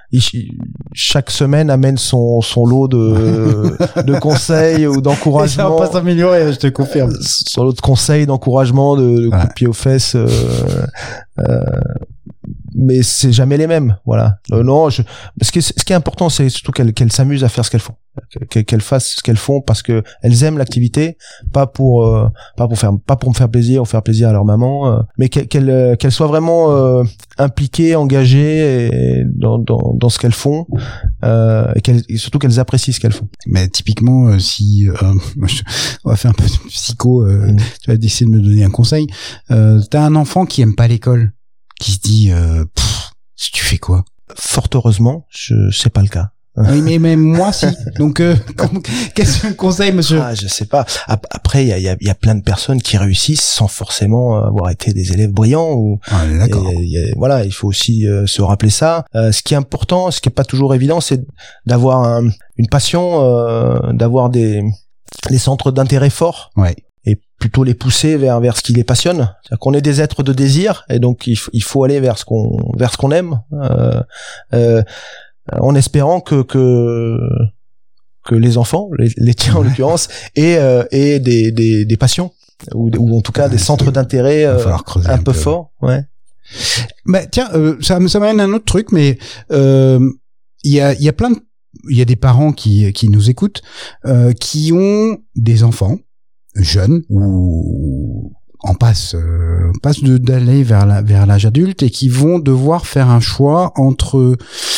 chaque semaine amène son son lot de de conseils ou d'encouragements. Ça va pas s'améliorer, je te confirme. Son lot de conseils, d'encouragements, de, de ouais. coups de pied aux fesses. Euh, euh, mais c'est jamais les mêmes, voilà. Euh, non, je, ce qui est, ce qui est important, c'est surtout qu'elles qu'elles s'amusent à faire ce qu'elles font, qu'elles fassent ce qu'elles font parce que elles aiment l'activité, pas pour euh, pas pour faire pas pour me faire plaisir ou faire plaisir à leur maman, euh, mais qu'elles qu'elles qu'elles soient vraiment euh, impliquées, engagées et dans dans dans ce qu'elles font, euh, et, qu'elles, et surtout qu'elles apprécient ce qu'elles font. Mais typiquement, euh, si euh, je, on va faire un peu de psycho, euh, mmh. tu vas essayer de me donner un conseil. Euh, t'as un enfant qui aime pas l'école, qui se dit euh, si tu fais quoi? Fort heureusement, je c'est pas le cas. Oui, mais même moi si. Donc euh, qu'est-ce que tu me conseilles, monsieur? Ah, je sais pas. Après, il y a, y, a, y a plein de personnes qui réussissent sans forcément avoir été des élèves brillants. Ou ah, d'accord. Y a, y a, voilà, il faut aussi euh, se rappeler ça. Euh, ce qui est important, ce qui est pas toujours évident, c'est d'avoir un, une passion, euh, d'avoir des des centres d'intérêt forts. Ouais. Et plutôt les pousser vers vers ce qui les passionne. C'est-à-dire qu'on est des êtres de désir et donc il, f- il faut aller vers ce qu'on vers ce qu'on aime, euh, euh, en espérant que que que les enfants, les, les tiens en l'occurrence, aient euh, aient des des des passions ou ou en tout cas des centres d'intérêt euh, un, un peu, peu forts. Ouais. Bah tiens, euh, ça ça m'amène à un autre truc, mais euh, il y a il y a plein de il y a des parents qui qui nous écoutent euh, qui ont des enfants jeunes ou en passe euh, passe de d'aller vers la vers l'âge adulte et qui vont devoir faire un choix entre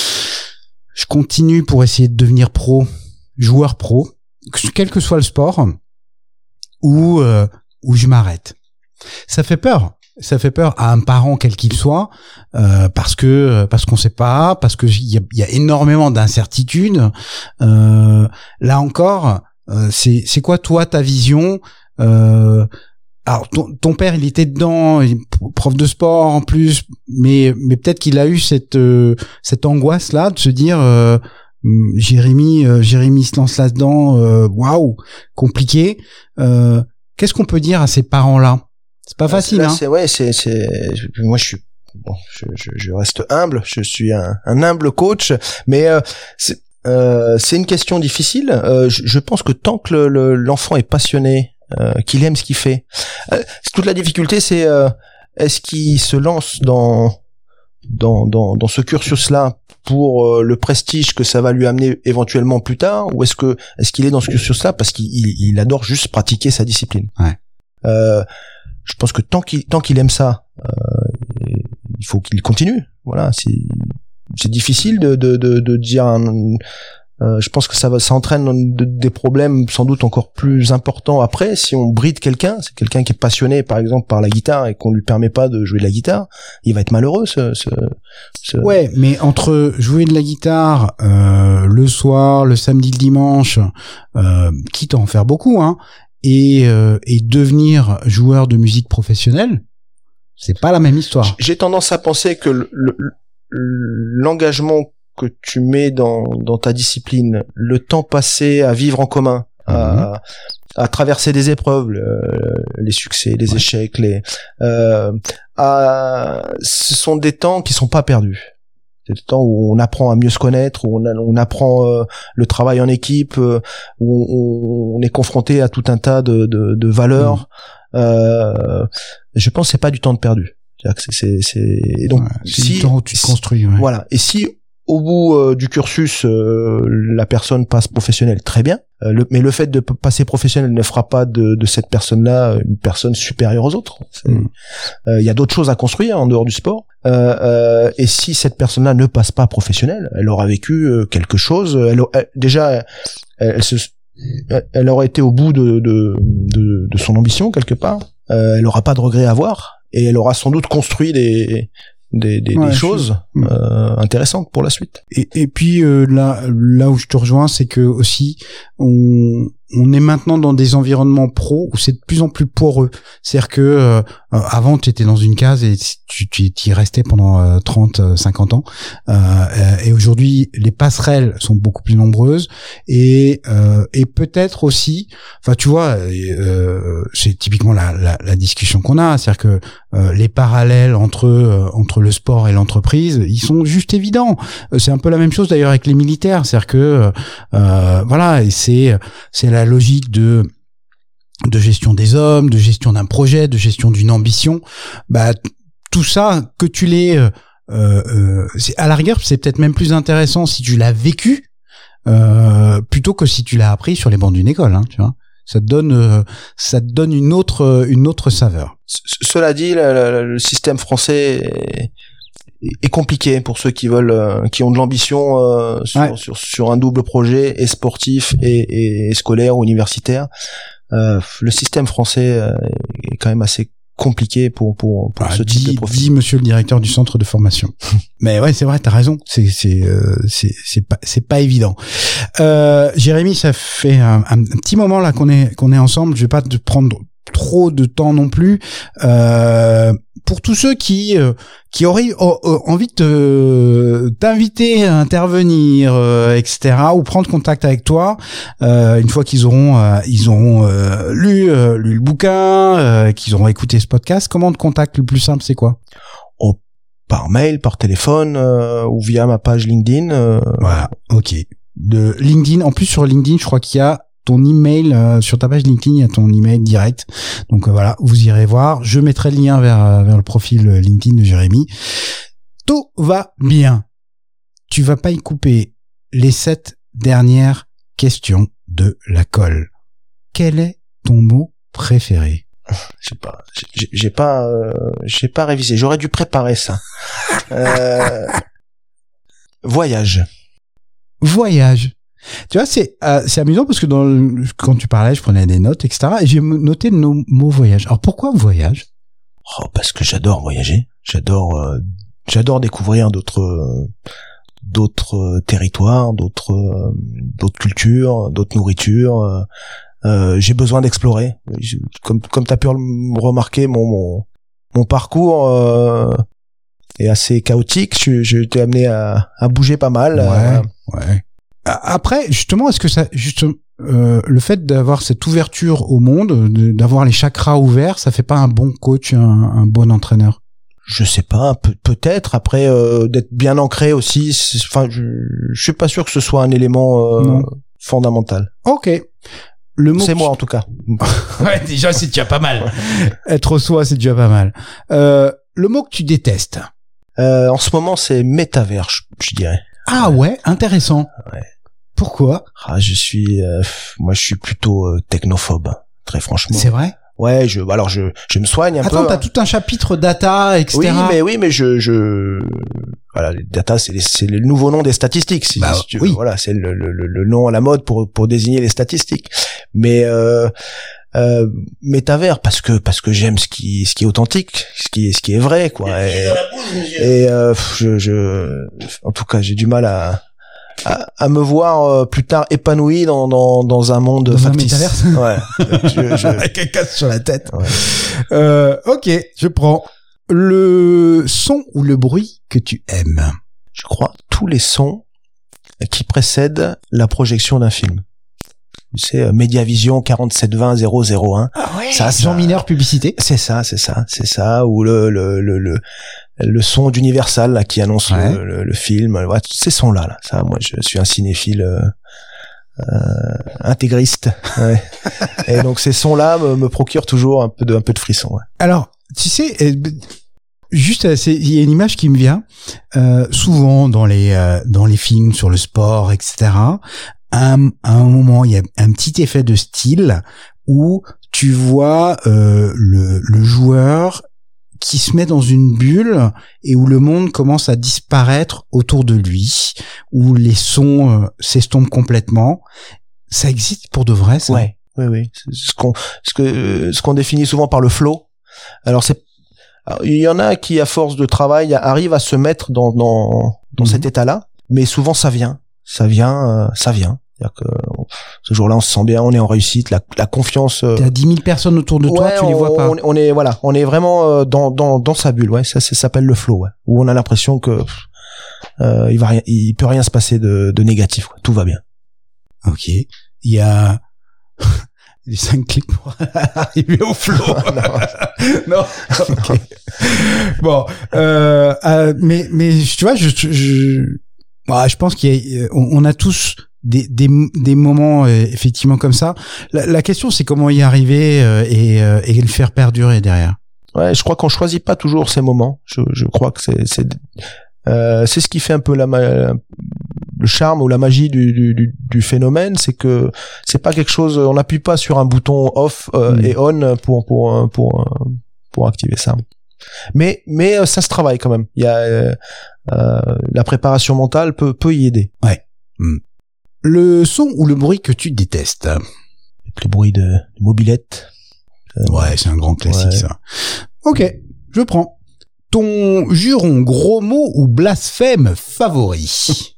je continue pour essayer de devenir pro, joueur pro, quel que soit le sport, ou euh, ou je m'arrête. Ça fait peur. Ça fait peur à un parent quel qu'il soit, euh, parce que parce qu'on sait pas, parce que il y a, y a énormément d'incertitudes. Euh, là encore, euh, c'est c'est quoi toi ta vision? Euh, alors ton, ton père il était dedans, il, prof de sport en plus, mais mais peut-être qu'il a eu cette euh, cette angoisse là de se dire euh, Jérémy euh, Jérémy se lance là-dedans, waouh wow, compliqué. Euh, qu'est-ce qu'on peut dire à ces parents là? C'est pas facile, là, hein. C'est ouais, c'est c'est moi je suis bon, je je, je reste humble, je suis un, un humble coach, mais euh, c'est euh, c'est une question difficile. Euh, je, je pense que tant que le, le, l'enfant est passionné, euh, qu'il aime ce qu'il fait, euh, toute la difficulté c'est euh, est-ce qu'il se lance dans dans dans dans ce cursus-là pour euh, le prestige que ça va lui amener éventuellement plus tard, ou est-ce que est-ce qu'il est dans ce cursus-là parce qu'il il, il adore juste pratiquer sa discipline. Ouais. Euh, je pense que tant qu'il tant qu'il aime ça, euh, il faut qu'il continue. Voilà, c'est c'est difficile de de de, de dire. Un, euh, je pense que ça va ça entraîne de, des problèmes sans doute encore plus importants après si on bride quelqu'un. C'est quelqu'un qui est passionné par exemple par la guitare et qu'on lui permet pas de jouer de la guitare, il va être malheureux. Ce, ce, ce... Ouais, mais entre jouer de la guitare euh, le soir, le samedi, le dimanche, euh, quitte à en faire beaucoup, hein. Et, euh, et devenir joueur de musique professionnel, c'est pas la même histoire. J'ai tendance à penser que le, le, l'engagement que tu mets dans, dans ta discipline, le temps passé à vivre en commun, mmh. à, à traverser des épreuves, le, les succès, les ouais. échecs, les, euh, à, ce sont des temps qui sont pas perdus. C'est le temps où on apprend à mieux se connaître, où on, a, on apprend euh, le travail en équipe, euh, où on, on est confronté à tout un tas de, de, de valeurs. Mmh. Euh, je pense que c'est pas du temps de perdu. C'est-à-dire que c'est, c'est, c'est... Et donc ouais, c'est si du temps où tu te construis. Ouais. Voilà. Et si au bout euh, du cursus, euh, la personne passe professionnelle, très bien. Euh, le, mais le fait de p- passer professionnel ne fera pas de, de cette personne-là une personne supérieure aux autres. Il mmh. euh, y a d'autres choses à construire en dehors du sport. Euh, euh, et si cette personne-là ne passe pas professionnelle, elle aura vécu euh, quelque chose. Elle, elle, déjà, elle, elle, se, elle aurait été au bout de, de, de, de son ambition quelque part. Euh, elle aura pas de regrets à avoir et elle aura sans doute construit des des, des, ouais, des choses suis... euh, intéressantes pour la suite. Et, et puis euh, là, là où je te rejoins, c'est que aussi on, on est maintenant dans des environnements pro où c'est de plus en plus poreux. C'est-à-dire que euh, avant tu étais dans une case et tu, tu y restais pendant euh, trente, cinquante ans. Euh, et aujourd'hui, les passerelles sont beaucoup plus nombreuses et euh, et peut-être aussi, enfin tu vois, euh, c'est typiquement la, la, la discussion qu'on a, c'est-à-dire que euh, les parallèles entre euh, entre le sport et l'entreprise, ils sont juste évidents. C'est un peu la même chose d'ailleurs avec les militaires, c'est-à-dire que euh, voilà, et c'est c'est la logique de de gestion des hommes, de gestion d'un projet, de gestion d'une ambition. Bah tout ça, que tu l'aies euh, euh, c'est, à la rigueur, c'est peut-être même plus intéressant si tu l'as vécu euh, plutôt que si tu l'as appris sur les bancs d'une école, hein, tu vois. Ça te donne, euh, ça te donne une autre, une autre saveur. C- cela dit, le, le, le système français est, est compliqué pour ceux qui veulent, euh, qui ont de l'ambition euh, sur, ouais. sur sur un double projet, et sportif et, et, et scolaire ou universitaire. Euh, le système français est quand même assez compliqué pour pour, pour ah, ce type dit, de profil. Dit monsieur le directeur du centre de formation. Mais ouais, c'est vrai, t'as raison. C'est c'est euh, c'est c'est pas c'est pas évident. Euh, Jérémy, ça fait un, un, un petit moment là qu'on est qu'on est ensemble. Je vais pas te prendre trop de temps non plus. Euh, pour tous ceux qui euh, qui auraient oh, oh, envie de te, t'inviter à intervenir, euh, et cetera, ou prendre contact avec toi, euh, une fois qu'ils auront euh, ils auront euh, lu euh, lu le bouquin, euh, qu'ils auront écouté ce podcast, comment on te contacte le plus simple, c'est quoi? Oh, par mail, par téléphone, euh, ou via ma page LinkedIn. Euh... Voilà, ok. De LinkedIn, en plus sur LinkedIn, je crois qu'il y a ton email euh, sur ta page LinkedIn, il y a ton email direct. Donc euh, voilà, vous irez voir. Je mettrai le lien vers euh, vers le profil LinkedIn de Jérémy. Tout va bien. Tu vas pas y couper les sept dernières questions de la colle. Quel est ton mot préféré? J'ai pas, j'ai, j'ai pas, euh, j'ai pas révisé. J'aurais dû préparer ça. euh... Voyage. Voyage. Tu vois, c'est euh, c'est amusant parce que dans le, quand tu parlais, je prenais des notes, et cetera. Et j'ai noté le mot voyage. Alors pourquoi voyage? Oh, parce que j'adore voyager. J'adore, euh, j'adore découvrir d'autres, euh, d'autres territoires, d'autres, euh, d'autres cultures, d'autres nourritures. Euh, euh, j'ai besoin d'explorer. Je, comme comme t'as pu le remarquer, mon mon mon parcours euh, est assez chaotique. Je j'ai été amené à à bouger pas mal. Ouais. Euh, ouais. Après, justement, est-ce que ça, juste euh, le fait d'avoir cette ouverture au monde, de, d'avoir les chakras ouverts, ça fait pas un bon coach, un, un bon entraîneur? Je sais pas, peut, peut-être. Après, euh, d'être bien ancré aussi. Enfin, je, je suis pas sûr que ce soit un élément euh, fondamental. Ok. Le mot c'est que... moi en tout cas. Ouais, déjà c'est déjà pas mal. Être soi, c'est déjà pas mal. Euh, le mot que tu détestes? Euh, en ce moment, c'est métavers, je, je dirais. Ah ouais, intéressant. Ouais. Pourquoi? Ah, je suis, euh, moi, je suis plutôt euh, technophobe, très franchement. C'est vrai? Ouais, je, alors je, je me soigne un Attends, peu. Attends, t'as hein. tout un chapitre data, et cetera. Oui, mais oui, mais je, je, voilà, les data, c'est, les, c'est le nouveau nom des statistiques. Si, bah, si tu oui. veux. Voilà, c'est le, le, le nom à la mode pour pour désigner les statistiques. Mais euh, euh, métavers parce que parce que j'aime ce qui ce qui est authentique, ce qui est ce qui est vrai, quoi. Et, et euh, je, je, en tout cas, j'ai du mal à À, à me voir euh, plus tard épanoui dans dans dans un monde dans factice. Un ouais. je, je... Avec un casque sur la tête. Ouais. Euh, ok, je prends le son ou le bruit que tu aimes. Je crois tous les sons qui précèdent la projection d'un film. C'est euh, Mediavision quarante-sept vingt zéro zéro un. Ah ouais. Ça, Jean ça... Mineur publicité. C'est ça, c'est ça, c'est ça. Ou le le le le le son d'Universal là qui annonce ouais. le, le, le film. Ouais, ces sons là, là. Ça, moi, je suis un cinéphile euh, euh, intégriste. Ouais. Et donc ces sons là me, me procurent toujours un peu de un peu de frisson. Ouais. Alors, tu sais, juste, c'est, il y a une image qui me vient euh, souvent dans les euh, dans les films sur le sport, et cetera. À un, à un moment, il y a un petit effet de style où tu vois euh, le, le joueur qui se met dans une bulle et où le monde commence à disparaître autour de lui, où les sons euh, s'estompent complètement. Ça existe pour de vrai, ça? Ouais, oui, oui. C'est ce qu'on, ce que, ce qu'on définit souvent par le flow. Alors c'est, alors, il y en a qui, à force de travail, arrivent à se mettre dans dans dans mmh. cet état-là, mais souvent ça vient, ça vient, euh, ça vient. C'est-à-dire que ce jour-là, on se sent bien, on est en réussite, la, la confiance. Euh... T'as dix mille personnes autour de toi, ouais, tu on, les vois pas. On, on est voilà, on est vraiment euh, dans dans dans sa bulle, ouais. Ça, ça s'appelle le flow, ouais. Où on a l'impression que euh, il va rien, il peut rien se passer de, de négatif, quoi. Tout va bien. Ok. Il y a les cinq clics pour arriver au flow. non. non. Okay. Bon, euh, euh, mais mais tu vois, je je bah, je pense qu'il y a, on a tous des des des moments euh, effectivement comme ça. La, la question c'est comment y arriver euh, et euh, et le faire perdurer derrière. Ouais, je crois qu'on choisit pas toujours ces moments. Je je crois que c'est c'est euh, c'est ce qui fait un peu la le charme ou la magie du du du phénomène, c'est que c'est pas quelque chose, on n'appuie pas sur un bouton off euh, mmh. et on pour pour pour pour activer ça. Mais mais ça se travaille quand même. Il y a euh, euh, la préparation mentale peut peut y aider. Ouais. Mmh. Le son ou le bruit que tu détestes? Le bruit de, de mobilette. Euh, ouais, c'est un grand classique, ouais. Ça. Ok, je prends. Ton juron, gros mot ou blasphème favori?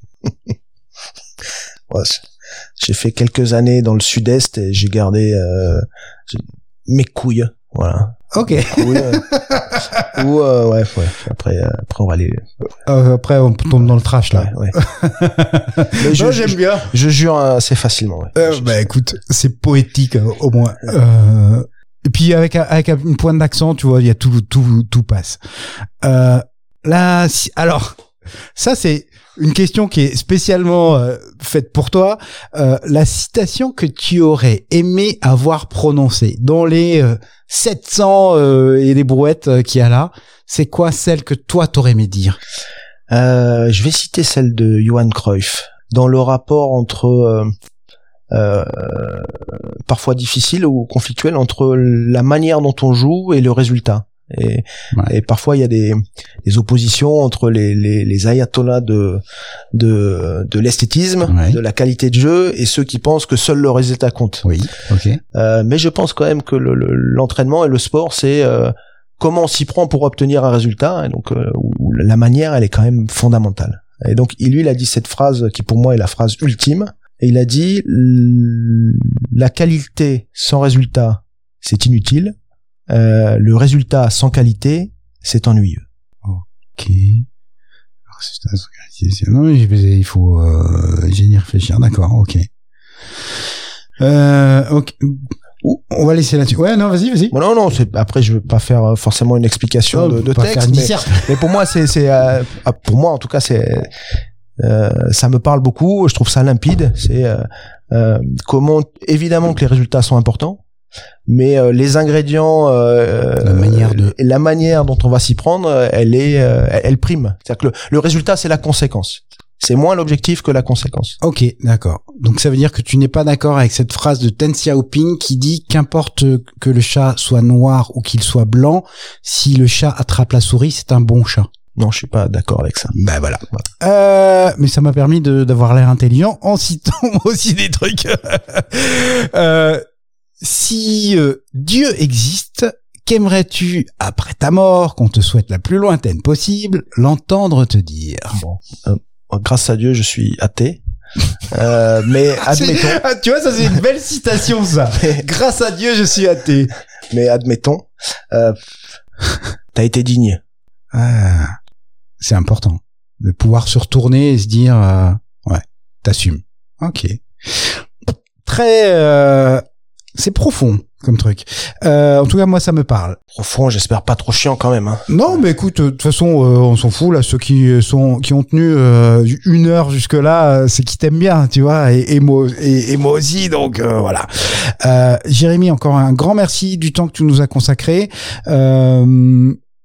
Ouais, j'ai fait quelques années dans le sud-est et j'ai gardé euh, mes couilles, voilà. Ok. Couilles, euh, ou euh, ouais, ouais. Après, euh, après on va aller. Euh, après on tombe dans le trash là. Ouais. ouais. Mais je, non, j'aime je, bien. Je jure assez facilement. Ouais. Euh, bah écoute, c'est poétique euh, au moins. Ouais. Euh, et puis avec avec une pointe d'accent, tu vois, il y a tout tout tout passe. Euh, là, si, alors ça c'est une question qui est spécialement euh, faite pour toi. Euh, la citation que tu aurais aimé avoir prononcée dans les euh, sept cents euh, et les brouettes euh, qu'il y a là, c'est quoi celle que toi t'aurais aimé dire? euh, Je vais citer celle de Johan Cruyff dans le rapport entre euh, euh, parfois difficile ou conflictuel entre la manière dont on joue et le résultat. Et, ouais. et parfois il y a des, des oppositions entre les, les, les ayatollahs de, de, de l'esthétisme, ouais. de la qualité de jeu, et ceux qui pensent que seul le résultat compte. Oui, ok. Euh, mais je pense quand même que le, le, l'entraînement et le sport, c'est euh, comment on s'y prend pour obtenir un résultat, et donc euh, où la manière, elle est quand même fondamentale. Et donc lui, il a dit cette phrase qui pour moi est la phrase ultime, et il a dit la qualité sans résultat, c'est inutile. Euh, le résultat sans qualité, c'est ennuyeux. Ok. Non, il faut, euh, j'ai dit réfléchir. D'accord, ok. Euh, ok. On va laisser là-dessus. Ouais, non, vas-y, vas-y. Bon, non, non. C'est, après, je veux pas faire forcément une explication non, de, de texte, mais, mais pour moi, c'est, c'est, euh, pour moi, en tout cas, c'est, euh, ça me parle beaucoup. Je trouve ça limpide. C'est euh, euh, comment, évidemment, que les résultats sont importants. Mais euh, les ingrédients, euh, la manière de, la manière dont on va s'y prendre, elle est, euh, elle prime. C'est-à-dire que le, le résultat, c'est la conséquence. C'est moins l'objectif que la conséquence. Ok, d'accord. Donc ça veut dire que tu n'es pas d'accord avec cette phrase de Deng Xiaoping qui dit qu'importe que le chat soit noir ou qu'il soit blanc, si le chat attrape la souris, c'est un bon chat. Non, je suis pas d'accord avec ça. Ben voilà. Euh, mais ça m'a permis de, d'avoir l'air intelligent en citant aussi des trucs. euh, Si euh, Dieu existe, qu'aimerais-tu, après ta mort, qu'on te souhaite la plus lointaine possible, l'entendre te dire? Bon, euh, grâce à Dieu, je suis athée. Euh, mais admettons. Ah, tu vois, ça c'est une belle citation, ça. Grâce à Dieu, je suis athée. Mais admettons, euh, t'as été digne. Ah, c'est important de pouvoir se retourner et se dire, euh, ouais, t'assumes. Ok. Très. Euh, C'est profond comme truc. Euh, en tout cas, moi, ça me parle. Profond, j'espère pas trop chiant quand même. Hein. Non, mais écoute, de toute façon, euh, on s'en fout là. Ceux qui sont qui ont tenu euh, une heure jusque là, c'est qui t'aiment bien, tu vois, et, et moi et, et moi aussi. Donc euh, voilà. Euh, Jérémy, encore un grand merci du temps que tu nous as consacré. Euh,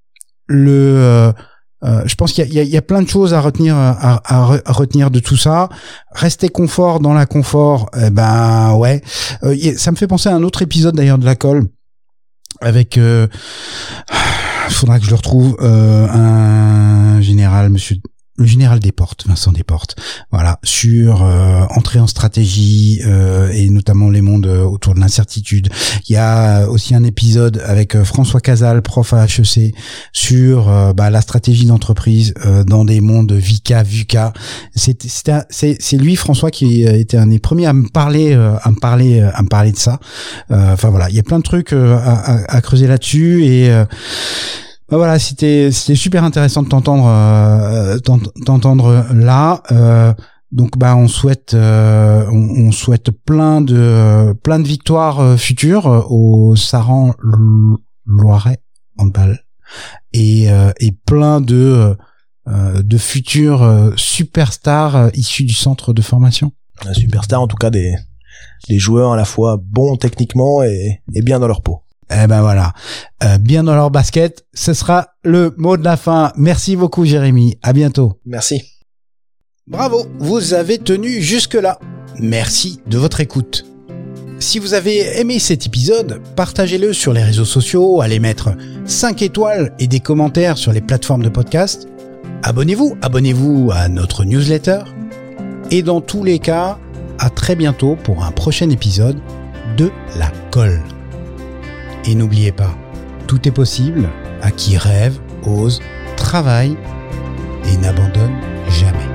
le euh, Euh, je pense qu'il y a, il y, a, il y a plein de choses à retenir, à, à, à retenir de tout ça. Rester confort dans l'inconfort, eh ben ouais. Euh, ça me fait penser à un autre épisode d'ailleurs de la colle avec. Euh, faudra que je le retrouve. Euh, un général, monsieur. Le général Desportes, Vincent Desportes, voilà, sur euh, entrée en stratégie euh, et notamment les mondes euh, autour de l'incertitude. Il y a aussi un épisode avec euh, François Casal, prof à H E C, sur euh, bah, la stratégie d'entreprise euh, dans des mondes VUCA, VUCA. C'est c'est c'est, c'est lui, François, qui a été un des premiers à me parler, euh, à me parler, euh, à me parler de ça. Enfin euh, voilà, il y a plein de trucs euh, à, à, à creuser là-dessus et euh, bah voilà, c'était c'était super intéressant de t'entendre euh, t'entendre là. Euh, donc bah on souhaite euh, on, on souhaite plein de plein de victoires euh, futures euh, au Saran Loiret handball et euh, et plein de euh, de futurs euh, superstars euh, issus du centre de formation. Un superstar, en tout cas des des joueurs à la fois bons techniquement et et bien dans leur peau. Eh ben voilà, euh, bien dans leur basket, ce sera le mot de la fin. Merci beaucoup Jérémy, à bientôt. Merci. Bravo, vous avez tenu jusque-là. Merci de votre écoute. Si vous avez aimé cet épisode, partagez-le sur les réseaux sociaux, allez mettre cinq étoiles et des commentaires sur les plateformes de podcast. Abonnez-vous, abonnez-vous à notre newsletter. Et dans tous les cas, à très bientôt pour un prochain épisode de La Colle. Et n'oubliez pas, tout est possible à qui rêve, ose, travaille et n'abandonne jamais.